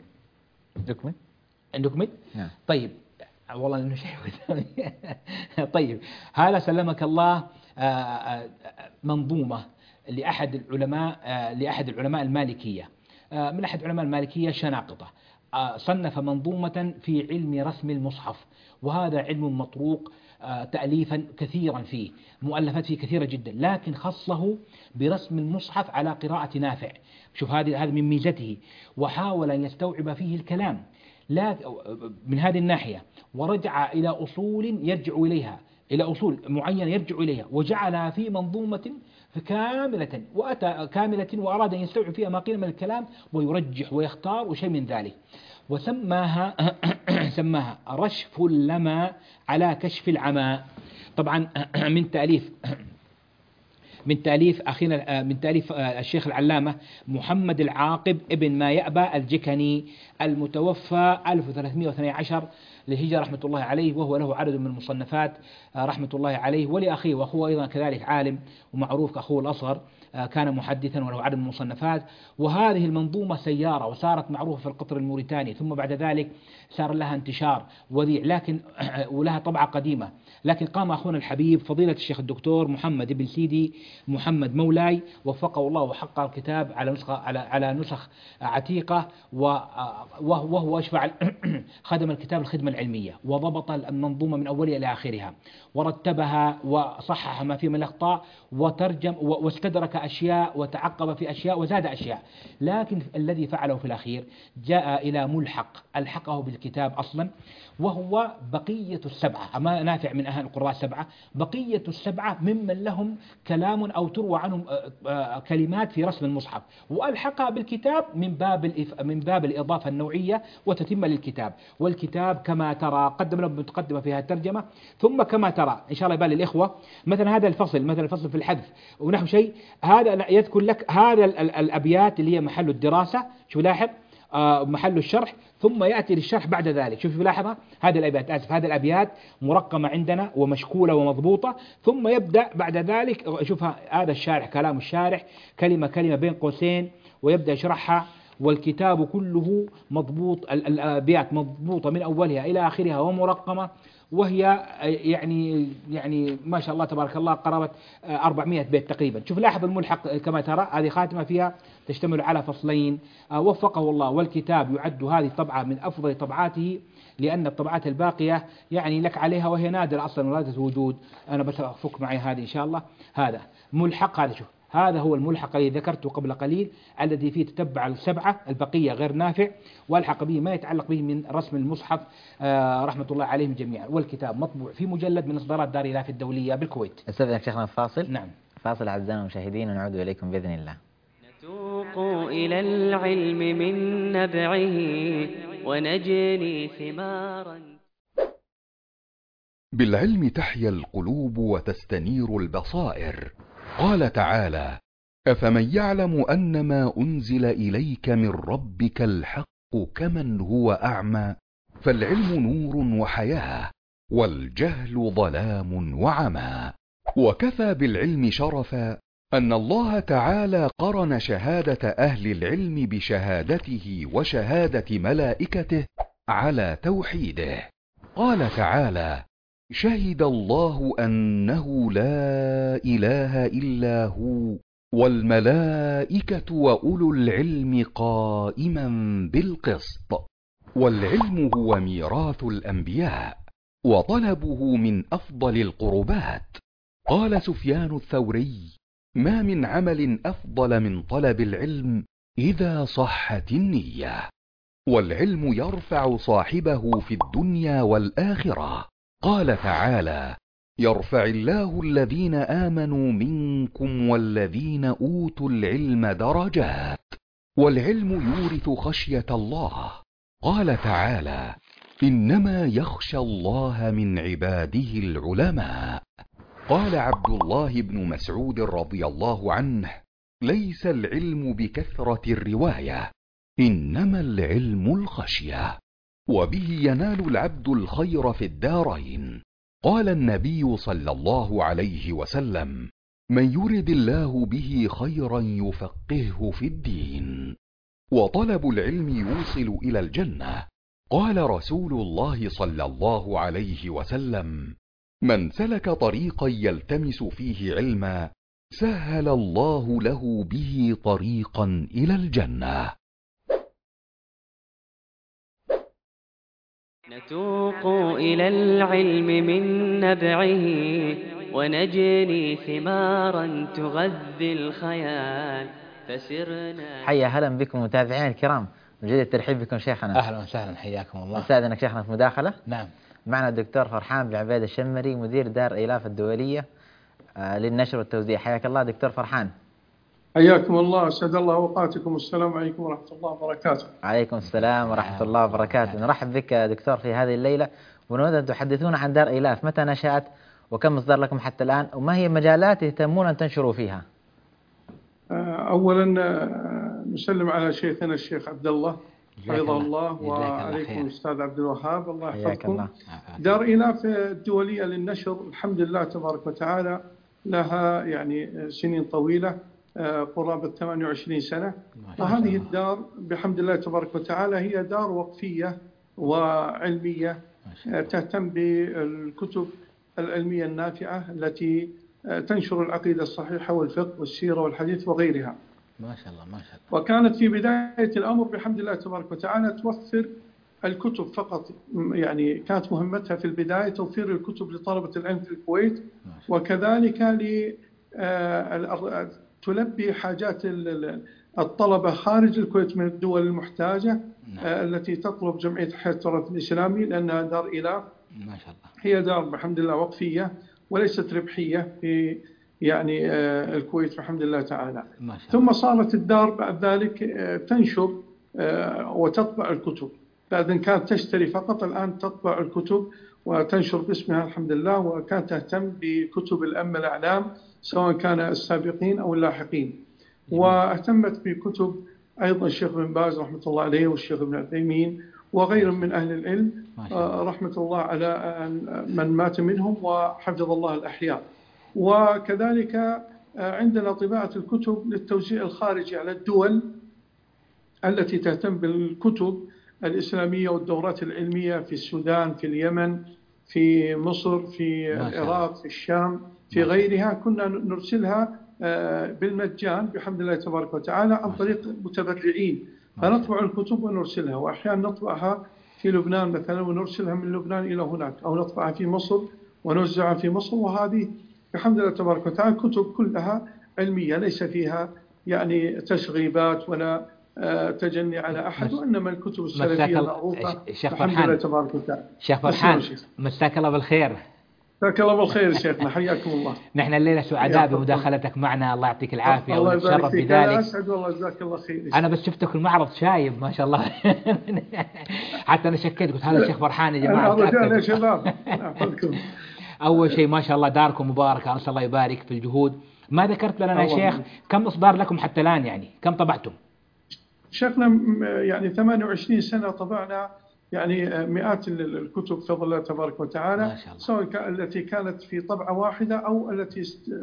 عندكم نعم. طيب والله انه شيء طيب، هذا سلمك الله منظومة لأحد العلماء المالكية، من أحد علماء المالكية شناقطة، صنف منظومة في علم رسم المصحف، وهذا علم مطروق تأليفا كثيرا فيه، مؤلفات فيه كثيرة جدا، لكن خصه برسم المصحف على قراءة نافع. شوف هذه من ميزته، وحاول أن يستوعب فيه الكلام لا من هذه الناحية، ورجع إلى أصول يرجع إليها، إلى أصول معينة يرجع إليها، وجعلها في منظومة كاملة، وأتى كاملة وأراد أن يستوعب فيها ما قيل من الكلام ويرجح ويختار وشيء من ذلك، وسماها سماها رشف اللمى على كشف العمى. طبعا من تأليف أخينا، من تأليف الشيخ العلامة محمد العاقب ابن ما يأبى الجكني، المتوفى 1312 للهجرة رحمة الله عليه، وهو له عدد من المصنفات رحمة الله عليه، ولأخيه، وأخوه أيضا كذلك عالم ومعروف كأخوه الأصغر، كان محدثا وله عدد من المصنفات. وهذه المنظومة سيارة، وصارت معروفة في القطر الموريتاني، ثم بعد ذلك صار لها انتشار وذيع، لكن ولها طبعة قديمة. لكن قام أخونا الحبيب فضيلة الشيخ الدكتور محمد بن سيدي محمد مولاي وفقه الله، وحقق الكتاب على نسخ عتيقة، وهو أشفع خدم الكتاب الخدمة العلمية، وضبط المنظومة من أولها إلى آخرها، ورتبها وصحح ما فيه من الأخطاء، وترجم واستدرك أشياء وتعقب في أشياء وزاد أشياء. لكن الذي فعله في الأخير جاء إلى ملحق ألحقه بالكتاب أصلا، وهو بقية السبعة، أما نافع من أهل القراء السبعة، بقية السبعة ممن لهم كلام أو تروى عنهم كلمات في رسم المصحف، وألحقها بالكتاب من باب الإضافة النوعية وتتم للكتاب. والكتاب كما ترى قدم له متقدمة فيها الترجمة، ثم كما ترى إن شاء الله يبان للإخوة مثلا هذا الفصل، مثلا الفصل في الحذف ونحو شيء، هذا يذكر لك هذا الأبيات اللي هي محل الدراسة، شو لاحظ محل الشرح، ثم يأتي للشرح بعد ذلك. شوف لاحظها، هذه الأبيات مرقمة عندنا ومشكولة ومضبوطة، ثم يبدأ بعد ذلك شوفها، هذا الشارح كلام الشارح كلمة كلمة بين قوسين، ويبدأ يشرحها. والكتاب كله مضبوط، الأبيات مضبوطة من أولها إلى آخرها ومرقمة، وهي يعني ما شاء الله تبارك الله قرابة 400 بيت تقريبا. شوف لاحظ الملحق كما ترى، هذه خاتمة فيها تشتمل على فصلين، وفقه الله. والكتاب يعد هذه طبعة من أفضل طبعاته، لأن الطبعات الباقية يعني لك عليها وهي نادرة أصلا ولادة وجود. أنا بس أفك معي هذه إن شاء الله. هذا ملحق، هذا شوف، هذا هو الملحق الذي ذكرته قبل قليل، الذي فيه تتبع السبعة البقية غير نافع، والحق به ما يتعلق به من رسم المصحف رحمة الله عليهم جميعا. والكتاب مطبوع في مجلد من إصدارات دار إلاف الدولية بالكويت. استاذنك شيخنا فاصل. نعم، فاصل أعزائنا المشاهدين، ونعود إليكم بإذن الله. نتوق إلى العلم من نبعه ونجني ثمارا. بالعلم تحيا القلوب وتستنير البصائر. قال تعالى: أفمن يعلم أن ما أنزل إليك من ربك الحق كمن هو أعمى. فالعلم نور وحياة، والجهل ظلام وعمى. وكفى بالعلم شرفا أن الله تعالى قرن شهادة أهل العلم بشهادته وشهادة ملائكته على توحيده. قال تعالى: شهد الله أنه لا إله إلا هو والملائكة وأولو العلم قائما بالقسط. والعلم هو ميراث الأنبياء، وطلبه من أفضل القربات. قال سفيان الثوري: ما من عمل أفضل من طلب العلم إذا صحت النية. والعلم يرفع صاحبه في الدنيا والآخرة. قال تعالى: يرفع الله الذين آمنوا منكم والذين أوتوا العلم درجات. والعلم يورث خشية الله. قال تعالى: إنما يخشى الله من عباده العلماء. قال عبد الله بن مسعود رضي الله عنه: ليس العلم بكثرة الرواية، إنما العلم الخشية، وبه ينال العبد الخير في الدارين. قال النبي صلى الله عليه وسلم: من يرد الله به خيرا يفقهه في الدين. وطلب العلم يوصل إلى الجنة. قال رسول الله صلى الله عليه وسلم: من سلك طريقا يلتمس فيه علما سهل الله له به طريقا إلى الجنة. نتوق إلى العلم من نبعه ونجني ثمارا تغذي الخيال فسرنا. حيا هلا بكم متابعينا الكرام، نجد الترحيب بكم شيخنا. أهلا وسهلا، حياكم الله. نستأذنك شيخنا في مداخلة. نعم. معنا الدكتور فرحان بن عبيد الشمري، مدير دار إيلاف الدولية للنشر والتوزيع. حياك الله دكتور فرحان. حياكم الله، أسعد الله أوقاتكم. السلام عليكم ورحمة الله وبركاته. عليكم السلام ورحمة الله وبركاته. نرحب بك دكتور في هذه الليلة، ونود أن تحدثونا عن دار إيلاف، متى نشأت وكم مصدر لكم حتى الآن، وما هي مجالات تهتمون أن تنشروا فيها؟ أولا نسلم على شيخنا الشيخ عبد الله حفظه الله، وعليكم الأستاذ عبد الوهاب، الله يحفظكم. دار إيلاف الدولية للنشر الحمد لله تبارك وتعالى لها يعني سنين طويلة، قرابة 28 سنة. وهذه الدار بحمد الله تبارك وتعالى هي دار وقفية وعلمية تهتم بالكتب العلمية النافعة التي تنشر العقيدة الصحيحة والفقه والسيرة والحديث وغيرها. ما شاء الله ما شاء الله. وكانت في بداية الأمر بحمد الله تبارك وتعالى توفر الكتب فقط، يعني كانت مهمتها في البداية توفير الكتب لطلبة العلم في الكويت، وكذلك تلبي حاجات الطلبة خارج الكويت من الدول المحتاجة التي تطلب جمعية حياة التراث الإسلامي، لأنها دار إيلاف ما شاء الله هي دار بحمد الله وقفية وليست ربحية في يعني الكويت بحمد الله تعالى. ثم صارت الدار بعد ذلك تنشر وتطبع الكتب، بعد أن كانت تشتري فقط الآن تطبع الكتب وتنشر باسمها الحمد لله. وكانت تهتم بكتب الأئمة الأعلام سواء كان السابقين أو اللاحقين، واهتمت بكتب أيضا الشيخ بن باز رحمة الله عليه والشيخ ابن عثيمين وغيرهم من أهل العلم رحمة الله على من مات منهم وحفظ الله الأحياء. وكذلك عندنا طباعة الكتب للتوزيع الخارجي على الدول التي تهتم بالكتب الإسلامية والدورات العلمية في السودان، في اليمن، في مصر، في العراق، في الشام، في غيرها. كنا نرسلها بالمجان بحمد الله تبارك وتعالى عن طريق متبرعين، فنطبع الكتب ونرسلها، وأحيانا نطبعها في لبنان مثلا ونرسلها من لبنان إلى هناك، أو نطبعها في مصر ونوزعها في مصر. وهذه بحمد الله تبارك وتعالى كتب كلها علمية ليس فيها يعني تشغيبات ولا تجني على أحد، وإنما الكتب السلفية المعروفة بحمد الله تبارك وتعالى. شيخ فرحان مساك الله بالخير. مساك الله بالخير شيخنا، حياكم الله. نحن الليلة سعداء بمداخلتك معنا، الله يعطيك العافية ونتشرف بذلك. أسعد والله، جزاك الله خير. أنا بس شفتك في المعرض شايب ما شاء الله حتى أنا شكيت قلت هذا الشيخ فرحان يا جماعة. رجال يا شباب. أول شيء ما شاء الله داركم مباركة، أسأل الله يبارك في الجهود. ما ذكرت لنا يا شيخ كم إصدار لكم حتى الآن، يعني كم طبعتم؟ شيخنا يعني 28 سنة طبعنا يعني مئات الكتب بفضل الله تبارك وتعالى، سواء التي كانت في طبعة واحدة أو التي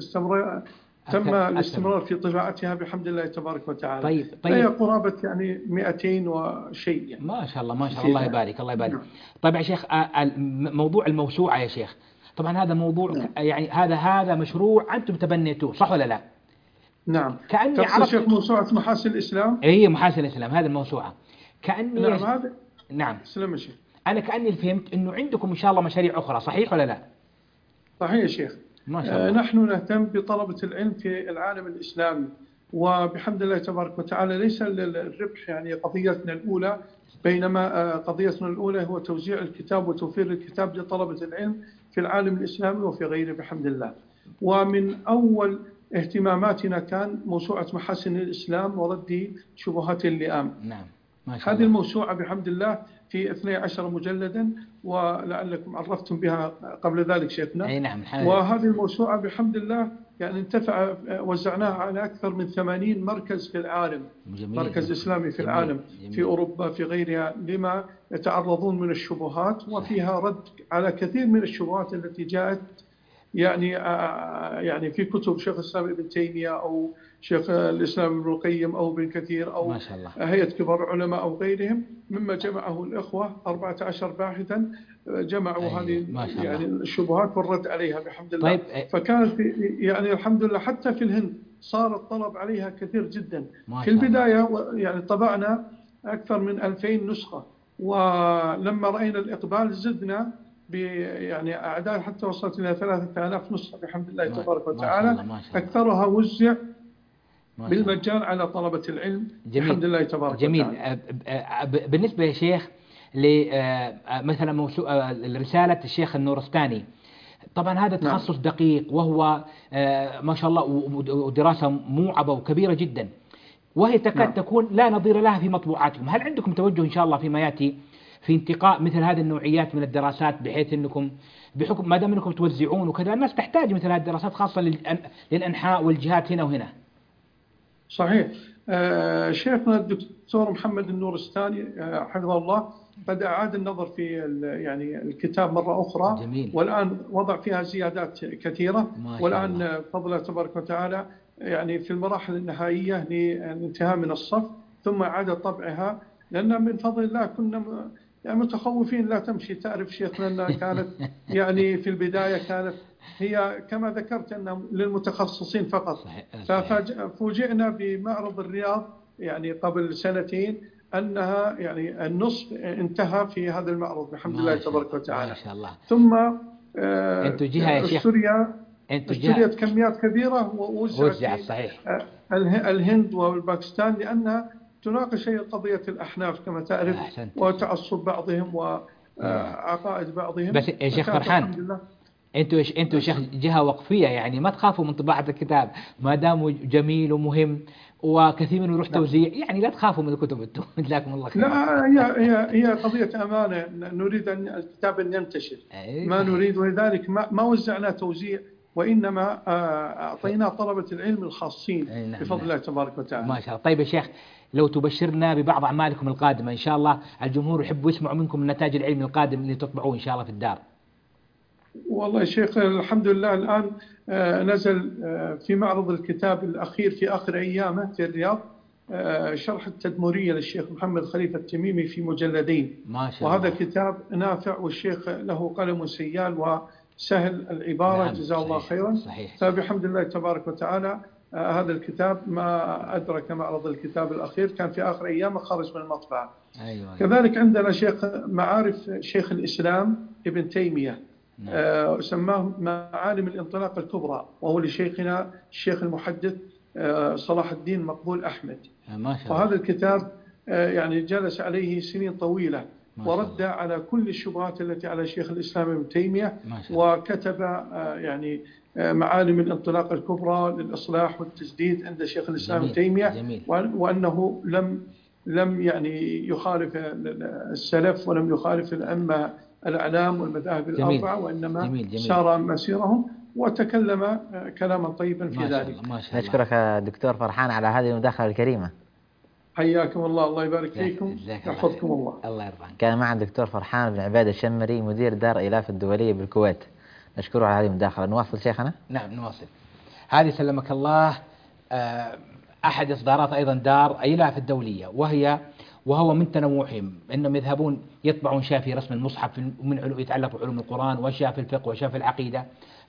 تم الاستمرار في طباعتها بحمد الله تبارك وتعالى. طيب هي قرابة يعني 200 وشيء يعني. ما شاء الله ما شاء الله، الله يبارك الله يبارك. طيب يا شيخ موضوع الموسوعة يا شيخ، طبعا هذا موضوع يعني هذا مشروع أنتم تبنيتوه صح ولا لا؟ نعم. كأني عرفت شيخ موسوعة محاسن الإسلام. هي محاسن الإسلام هذه الموسوعة كأني نعم هذا نعم. سلام يا شيخ. أنا كأني فهمت إنه عندكم إن شاء الله مشاريع أخرى، صحيح ولا لا؟ صحيح يا شيخ. ما شاء الله. نحن نهتم بطلبة العلم في العالم الإسلامي، وبحمد الله تبارك وتعالى ليس الربح يعني قضيتنا الأولى، بينما قضيتنا الأولى هو توزيع الكتاب وتوفير الكتاب لطلبة العلم في العالم الإسلامي وفي غيره بحمد الله. ومن أول اهتماماتنا كان موسوعة محاسن الإسلام ورد شبهات اللئام. نعم ما شاء الله. هذه الموسوعة بحمد الله في 12 مجلدا، ولعلكم عرفتم بها قبل ذلك شيخنا. أي نعم. وهذه الموسوعة بحمد الله يعني انتفع، وزعناها على أكثر من 80 مركز في العالم، مركز إسلامي في العالم، في أوروبا في غيرها، لما يتعرضون من الشبهات، وفيها رد على كثير من الشبهات التي جاءت يعني في كتب شيخ الإسلام ابن تيمية أو شيخ الإسلام ابن القيم أو ابن كثير أو هيئة كبار العلماء أو غيرهم، مما جمعه الإخوة 14 باحثا جمعوا هذه يعني الشبهات والرد عليها بحمد الله. طيب. فكانت يعني الحمد لله حتى في الهند صار الطلب عليها كثير جدا. في البداية يعني طبعنا أكثر من 2000 نسخة، ولما رأينا الإقبال زدنا يعني أعداد حتى وصلت إلى 3000 نسخة بحمد الله تبارك وتعالى. أكثرها وزع بالمجان على طلبة العلم. جميل. بحمد الله تبارك وتعالى. بالنسبة يا شيخ مثلا رسالة الشيخ النورستاني، طبعا هذا تخصص دقيق، وهو ما شاء الله ودراسة موعبة وكبيرة جدا، وهي تكاد تكون لا نظير لها في مطبوعاتكم. هل عندكم توجه إن شاء الله فيما يأتي في انتقاء مثل هذه النوعيات من الدراسات، بحيث أنكم بحكم ما دام أنكم توزعون وكذا الناس تحتاج مثل هذه الدراسات خاصة للأنحاء والجهات هنا وهنا؟ صحيح. شيخنا الدكتور محمد النورستاني حفظه الله قد أعاد النظر في يعني الكتاب مرة أخرى. جميل. والآن وضع فيها زيادات كثيرة، والآن بفضل تبارك وتعالى يعني في المراحل النهائية للانتهاء من الصف، ثم إعادة طبعها، لأن من فضل الله كنا يعني متخوفين لا تمشي. تعرف شيخنا أنها كانت يعني في البداية كانت هي كما ذكرت أنها للمتخصصين فقط. ففوجئنا بمعرض الرياض يعني قبل سنتين أنها يعني النصف انتهى في هذا المعرض بحمد الله تبارك وتعالى. ما شاء الله. ثم أنتم جهة يا شيخ، اشتريت كميات كبيرة ووزعت صحيح الهند والباكستان، لأنها تناقش هي قضية الأحناف كما تعرف، وتعصب بعضهم وعقائد بعضهم. بس يا شيخ فرحان، أنتوا شيخ جهة وقفية، يعني ما تخافوا من طباعة الكتاب ما دام جميل ومهم وكثير منه يروح توزيع، يعني لا تخافوا من الكتب انتم. جزاكم الله خير. لا، هي قضية أمانة، نريد أن الكتاب أن ينتشر، ما نريد، ولذلك ما وزعنا توزيع، وإنما أعطينا طلبة العلم الخاصين بفضل الله تبارك وتعالى. ما شاء الله. طيب يا شيخ، لو تبشرنا ببعض أعمالكم القادمة إن شاء الله، الجمهور يحب يسمعوا منكم النتاج العلمي القادم اللي تطبعوه إن شاء الله في الدار. والله يا شيخ الحمد لله الآن نزل في معرض الكتاب الأخير في آخر أيامه في الرياض شرح التدمرية للشيخ محمد خليفة التميمي في مجلدين. ما شاء وهذا الله. كتاب نافع، والشيخ له قلم سيال وسهل العبارة. نعم. جزاه الله خيرا. صحيح. فبحمد الله تبارك وتعالى هذا الكتاب ما أدرك معرض الكتاب الأخير، كان في آخر أيامه خارج من المطبعة. أيوة. كذلك عندنا شيخ معارف شيخ الإسلام ابن تيمية، سماه معالم الانطلاق الكبرى، وهو لشيخنا الشيخ المحدث صلاح الدين مقبول أحمد. ما شاء الله. وهذا الكتاب يعني جلس عليه سنين طويلة، ورد على كل الشبهات التي على شيخ الإسلام ابن تيمية، وكتب يعني معالم الانطلاق الكبرى للإصلاح والتجديد عند شيخ الإسلام ابن تيمية. وأنه لم يعني يخالف السلف، ولم يخالف الأئمة الأعلام والمذاهب الأربعة، وإنما سار مسيرهم وتكلم كلاما طيبا في ذلك. نشكرك دكتور فرحان على هذه المداخلة الكريمة. حياكم الله، الله يبارك فيكم، يحفظكم الله. الله يرضى. كان معنا الدكتور فرحان بن عبادة الشمري، مدير دار إيلاف الدولية بالكويت. نشكره على هذه المداخلة. نواصل شيخنا. نعم نواصل. هذه سلمك الله أحد إصدارات أيضا دار إيلاف الدولية، وهو من تنوعهم أنهم يذهبون يطبعون شيء في رسم المصحف من يتعلق بعلوم القرآن، وشيء في الفقه، وشيء في العقيدة.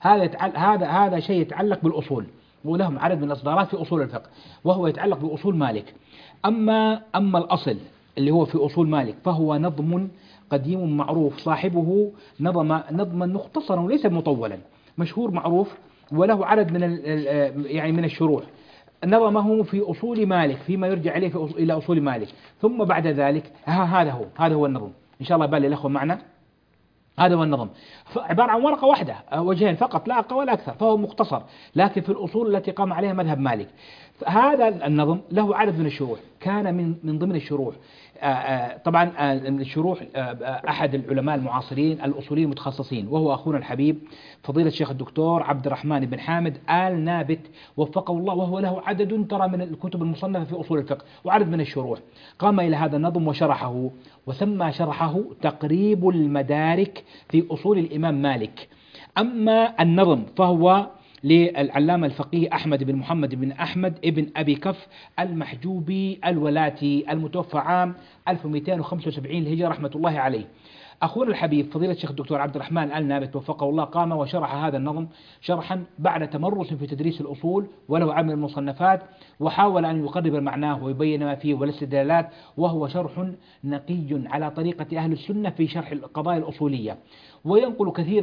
هذا شيء يتعلق بالأصول، ولهم عدد من الإصدارات في أصول الفقه، وهو يتعلق بأصول مالك. أما الأصل اللي هو في أصول مالك فهو نظم قديم معروف، صاحبه نظما مختصرا وليس مطولا، مشهور معروف، وله عدد من الشروح. نظمه في أصول مالك فيما يرجع إليه إلى أصول مالك، ثم بعد ذلك هذا هو النظم. إن شاء الله بالي الأخوة معنا. هذا هو النظم، عبارة عن ورقة واحدة، وجهين فقط لا أقل ولا أكثر، فهو مختصر، لكن في الأصول التي قام عليها مذهب مالك. هذا النظم له عدد من الشروح، كان من ضمن الشروح. طبعا الشروح أحد العلماء المعاصرين الأصوليين المتخصصين، وهو أخونا الحبيب فضيلة الشيخ الدكتور عبد الرحمن بن حامد آل نابت وفقه الله، وهو له عدد ترى من الكتب المصنفة في أصول الفقه وعدد من الشروح. قام إلى هذا النظم وشرحه، وسمى شرحه تقريب المدارك في أصول الإمام مالك. أما النظم فهو للعلامة الفقيه أحمد بن محمد بن أحمد ابن أبي كف المحجوبي الولاتي المتوفى عام 1275 للهجرة رحمة الله عليه. أخونا الحبيب فضيلة الشيخ الدكتور عبد الرحمن آل نابت وفقه الله قام وشرح هذا النظم شرحا بعد تمرس في تدريس الأصول، وله عمل المصنفات، وحاول أن يقرب معناه ويبين ما فيه والاستدلالات، وهو شرح نقي على طريقة أهل السنة في شرح القضايا الأصولية، وينقل كثيرا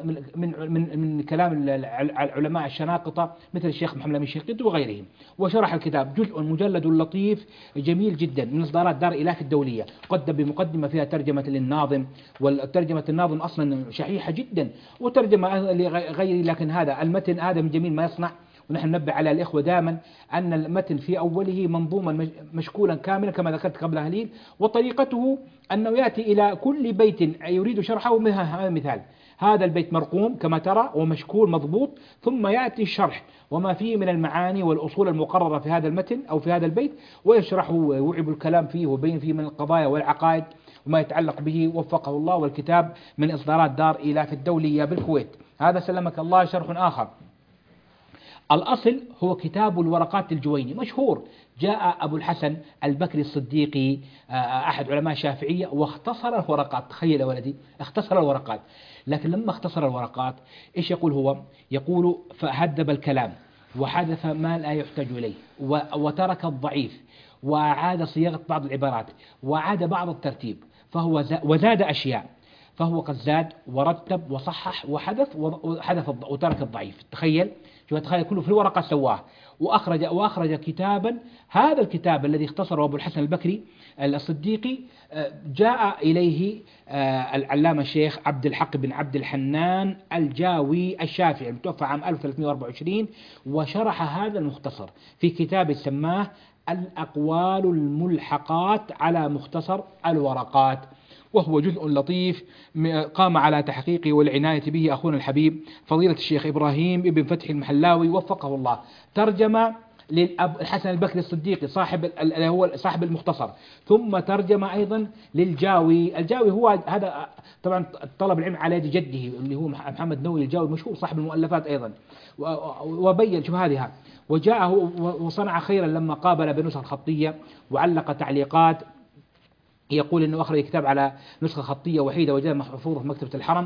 من كلام العلماء الشناقطة مثل الشيخ محمد أمين الشنقيطي وغيرهم. وشرح الكتاب جزء مجلد لطيف جميل جدا من إصدارات دار إلاف الدولية، قدم بمقدمة فيها ترجمة للناظم، والترجمة الناظم أصلا شحيحة جدا، وترجمة لغيره، لكن هذا المتن هذا من جميل ما يصنع. ونحن ننبه على الإخوة دائما أن المتن في أوله منظوما مشكولا كاملا كما ذكرت قبل قليل، وطريقته أنه يأتي إلى كل بيت يريد شرحه. مثال هذا البيت مرقوم كما ترى ومشكول مضبوط، ثم يأتي الشرح وما فيه من المعاني والأصول المقررة في هذا المتن أو في هذا البيت، ويشرحه ويوعب الكلام فيه ويبين فيه من القضايا والعقائد وما يتعلق به وفقه الله. والكتاب من إصدارات دار إلاف الدولية بالكويت. هذا سلمك الله شرح آخر. الأصل هو كتاب الورقات الجويني مشهور. جاء أبو الحسن البكري الصديقي أحد علماء الشافعية واختصر الورقات. تخيل يا ولدي، اختصر الورقات. لكن لما اختصر الورقات إيش يقول هو؟ يقول فهذب الكلام وحذف ما لا يحتاج إليه وترك الضعيف وأعاد صياغة بعض العبارات وأعاد بعض الترتيب، فهو وزاد أشياء، فهو قد زاد ورتب وصحح وحذف وترك الضعيف. تخيل كله في الورقة سواه، وأخرج كتابا. هذا الكتاب الذي اختصره أبو الحسن البكري الصديقي جاء إليه العلامة الشيخ عبد الحق بن عبد الحنان الجاوي الشافعي المتوفى عام 1324، وشرح هذا المختصر في كتاب سماه الأقوال الملحقات على مختصر الورقات، وهو جزء لطيف قام على تحقيقه والعناية به أخونا الحبيب فضيلة الشيخ إبراهيم ابن فتح المحلاوي وفقه الله. ترجم للحسن البكري الصديقي هو صاحب المختصر، ثم ترجم أيضا للجاوي. الجاوي هو هذا طبعا طلب العلم على يد جده اللي هو محمد نووي الجاوي مشهور صاحب المؤلفات أيضا، وبين شوف هذه. وجاءه وصنع خيرا لما قابل بنسخة خطية وعلق تعليقات، يقول انه اخرج كتاب على نسخه خطيه وحيده وجاء محفوظه في مكتبه الحرم،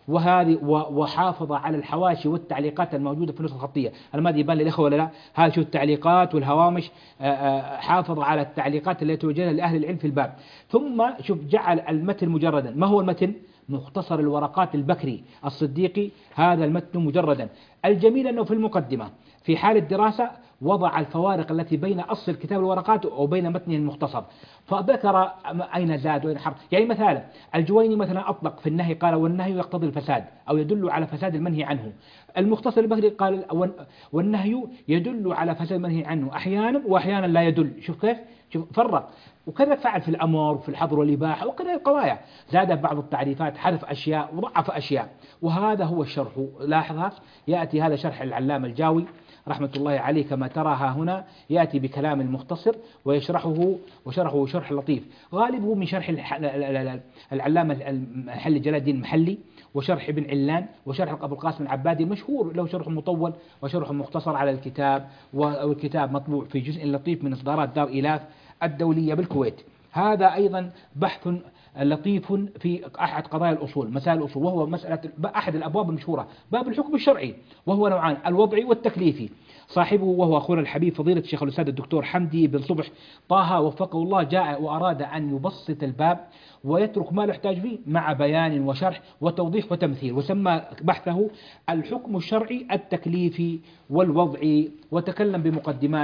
وحافظ على الحواشي والتعليقات الموجوده في النسخه الخطيه. انا ما ادري يبان للاخوه ولا لا، هذا شو التعليقات والهوامش، حافظ على التعليقات التي توجهها لاهل العلم في الباب. ثم شوف جعل المتن مجردا. ما هو المتن؟ مختصر الورقات البكري الصديقي، هذا المتن مجردا. الجميل انه في المقدمه في حال الدراسه وضع الفوارق التي بين أصل كتاب الورقات وبين متنه المختصر، فذكر أين زاد وأين حرف. يعني مثلا الجويني مثلا أطلق في النهي قال والنهي يقتضي الفساد أو يدل على فساد المنهي عنه. المختصر البكري قال والنهي يدل على فساد المنهي عنه أحيانا وأحيانا لا يدل. شوف كيف، شوف فرق. وكذا فعل في الأمر وفي الحظر والإباحة وكذا القضايا، زاد بعض التعريفات، حذف أشياء وضعف أشياء، وهذا هو الشرح. لاحظها، يأتي هذا شرح العلامة الجاوي رحمة الله عليه كما تراها هنا، يأتي بكلام المختصر وشرحه شرح لطيف، غالبه من شرح العلامة المحلي جلال الدين المحلي، وشرح ابن علان، وشرح أبو القاسم العبادي المشهور له شرح مطول وشرح مختصر على الكتاب، والكتاب مطبوع في جزء لطيف من إصدارات دار إلاف الدولية بالكويت. هذا أيضا بحث لطيف في أحد قضايا الأصول، مسائل الأصول، وهو مسألة أحد الأبواب المشهورة باب الحكم الشرعي، وهو نوعان، الوضعي والتكليفي. صاحبه وهو أخونا الحبيب فضيلة الشيخ الأستاذ الدكتور حمدي بن صبح طه وفقه الله جاء وأراد أن يبسط الباب ويترك ما لا يحتاج فيه مع بيان وشرح وتوضيح وتمثيل، وسمى بحثه الحكم الشرعي التكليفي والوضعي، وتكلم بمقدمات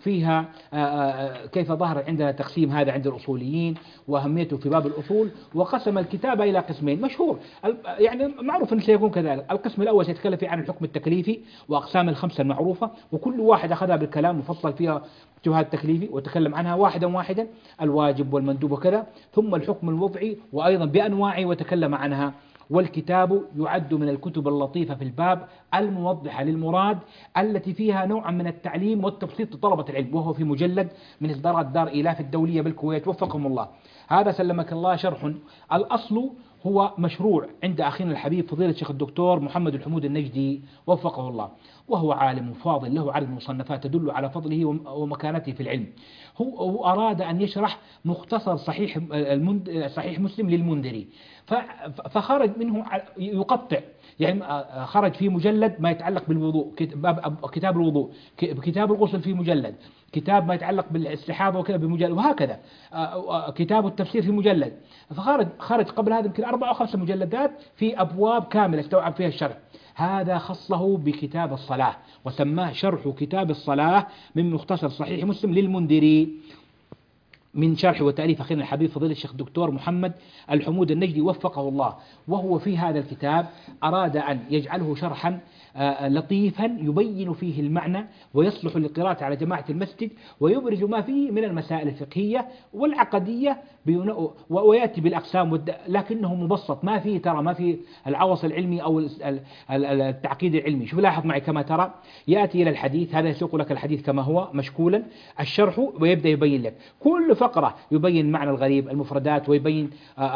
فيها كيف ظهر عندنا تقسيم هذا عند الأصوليين وأهميته في باب الأصول، وقسم الكتاب إلى قسمين مشهور، يعني معروف أنه سيكون كذلك. القسم الأول سيتكلم فيه عن الحكم التكليفي وأقسام الخمسة المعروفة، وكل واحد أخذها بالكلام وفصل فيها الشبهات التكليفي وتكلم عنها واحدا الواجب والمندوب وكذا، ثم الحكم الوضعي وأيضا بأنواعه وتكلم عنها. والكتاب يعد من الكتب اللطيفة في الباب الموضحة للمراد التي فيها نوعا من التعليم والتبسيط لطلبة العلم، وهو في مجلد من إصدارات دار إيلاف الدولية بالكويت وفقهم الله. هذا سلمك الله شرح. الأصل هو مشروع عند أخينا الحبيب فضيلة الشيخ الدكتور محمد الحمود النجدي وفقه الله، وهو عالم فاضل له عدد مصنفات تدل على فضله ومكانته في العلم. هو أراد أن يشرح مختصر صحيح مسلم للمنذري، فخرج منه يقطع، يعني خرج في مجلد ما يتعلق بالوضوء، كتاب الوضوء، كتاب الغسل في مجلد، كتاب ما يتعلق بالاستحاضة وكذا بمجلد، وهكذا كتاب التفسير في مجلد. فخرج قبل هذا يمكن 4 أو 5 مجلدات في أبواب كاملة استوعب فيها الشرح. هذا خصه بكتاب الصلاة وسماه شرح كتاب الصلاة من مختصر صحيح مسلم للمنذري، من شرح وتأليف أخينا الحبيب فضيلة الشيخ الدكتور محمد الحمود النجدي وفقه الله. وهو في هذا الكتاب أراد أن يجعله شرحا لطيفا يبين فيه المعنى ويصلح للقراءة على جماعة المسجد، ويبرز ما فيه من المسائل الفقهية والعقدية ويأتي بالأقسام لكنه مبسط، ما فيه ترى ما فيه العوص العلمي أو التعقيد العلمي. شوف لاحظ معي كما ترى يأتي إلى الحديث، هذا يسوق لك الحديث كما هو مشكولا الشرح، ويبدأ يبين لك كل فقرة يبين معنى الغريب المفردات، ويبين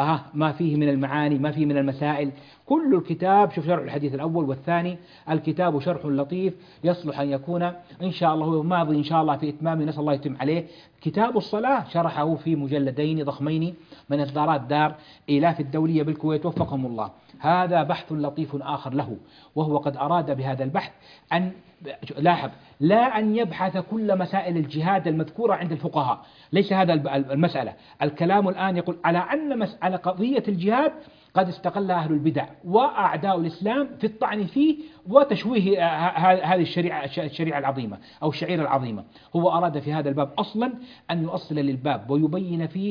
ما فيه من المعاني ما فيه من المسائل. كل الكتاب شوف شرح الحديث الأول والثاني، الكتاب شرح لطيف يصلح أن يكون إن شاء الله ماضي إن شاء الله في إتمامه، نسأل الله يتم عليه. كتاب الصلاة شرحه في مجلدين ضخمين من إصدارات دار إيلاف الدولية بالكويت وفقهم الله. هذا بحث لطيف آخر له، وهو قد أراد بهذا البحث أن لاحظ لا أن يبحث كل مسائل الجهاد المذكورة عند الفقهاء، ليس هذا المسألة. الكلام الآن يقول على أن مسألة قضية الجهاد قد استقلها أهل البدع وأعداء الإسلام في الطعن فيه وتشويه هذه الشريعة العظيمة أو الشعيرة العظيمة. هو أراد في هذا الباب أصلا أن يؤصل للباب ويبين فيه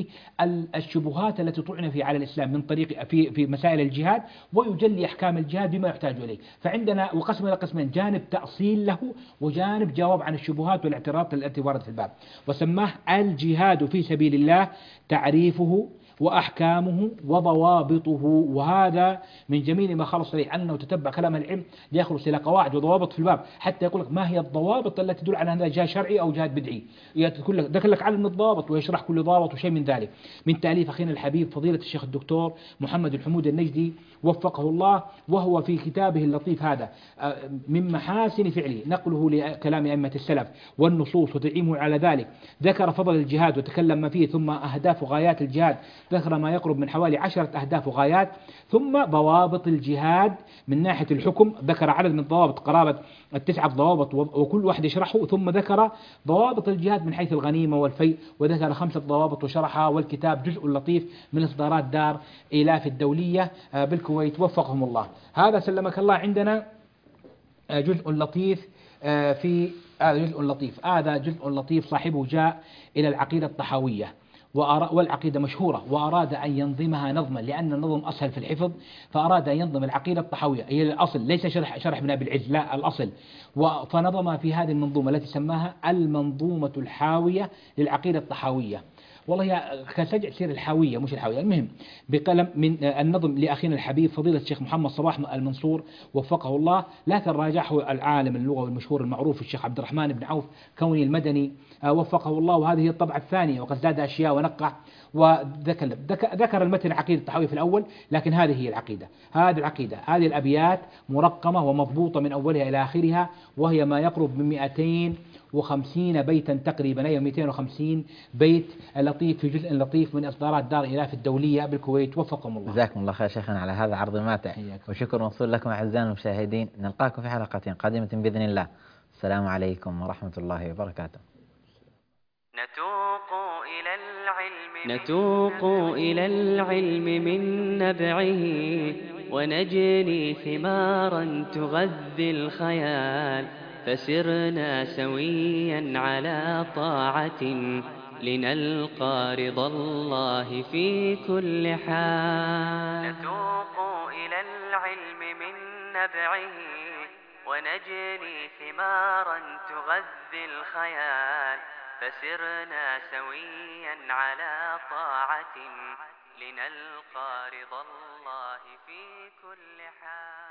الشبهات التي طعن فيه على الإسلام من طريق في مسائل الجهاد، ويجلي أحكام الجهاد بما يحتاج إليه. فعندنا وقسم إلى قسمين، جانب تأصيل له وجانب جواب عن الشبهات والاعتراضات التي وردت في الباب، وسماه الجهاد في سبيل الله تعريفه وأحكامه وضوابطه. وهذا من جميل ما خلص عليه أنه تتبع كلام العلم ليخلص إلى قواعد وضوابط في الباب، حتى يقول لك ما هي الضوابط التي تدل على هذا جهاد شرعي أو جهاد بدعي، ذكر لك علم الضوابط ويشرح كل ضابط وشيء من ذلك. من تأليف أخينا الحبيب فضيلة الشيخ الدكتور محمد الحمود النجدي وفقه الله. وهو في كتابه اللطيف هذا من محاسن فعله نقله لكلام أئمة السلف والنصوص وتدعيمه على ذلك. ذكر فضل الجهاد وتكلم ما فيه، ثم أهداف وغايات الجهاد، ذكر ما يقرب من حوالي 10 أهداف وغايات، ثم ضوابط الجهاد من ناحية الحكم، ذكر عدد من الضوابط قرابة 9 ضوابط وكل واحد يشرحه، ثم ذكر ضوابط الجهاد من حيث الغنيمة والفيء، وذكر 5 ضوابط وشرحها. والكتاب جزء لطيف من إصدارات دار إيلاف الدولية بالكويت وفقهم الله. هذا سلمك الله عندنا جزء لطيف في هذا جزء لطيف صاحبه جاء إلى العقيدة الطحاوية، والعقيدة مشهورة، وأراد أن ينظمها نظما لأن النظم أسهل في الحفظ، فأراد أن ينظم العقيدة الطحاوية هي الأصل، ليس شرح ابن أبي العز، لا الأصل، فنظمها في هذه المنظومة التي سماها المنظومة الحاوية للعقيدة الطحاوية. والله كسجع سير الحاوية مش الحاوية. المهم بقلم من النظم لأخينا الحبيب فضيلة الشيخ محمد صباح المنصور وفقه الله، لكن راجعه العالم اللغوي المشهور المعروف الشيخ عبد الرحمن بن عوف كوني المدني وفقه الله. وهذه هي الطبعة الثانية، وقد زاد أشياء ونقع وذكر المتن العقيدة الطحاوية في الأول، لكن هذه هي العقيدة. هذه الأبيات مرقمة ومضبوطة من أولها إلى آخرها، وهي ما يقرب من 250 بيتا تقريبا، أي 250 بيت لطيف في جزء لطيف من إصدارات دار إيلاف الدولية بالكويت وفقهم الله. جزاكم الله خير شيخنا على هذا العرض الماتع، وشكر موصول لكم أعزائنا المشاهدين. نلقاكم في حلقة قادمة بإذن الله. السلام عليكم ورحمة الله وبركاته. نتوق إلى العلم من نبعه، ونجني ثمارا تغذي الخيال، فسرنا سويا على طاعة لنلقى رضا الله في كل حال. نتوق إلى العلم من نبعه ونجني ثمارا تغذي الخيال. فسرنا سويا على طاعة لنلقى رضا الله في كل حال.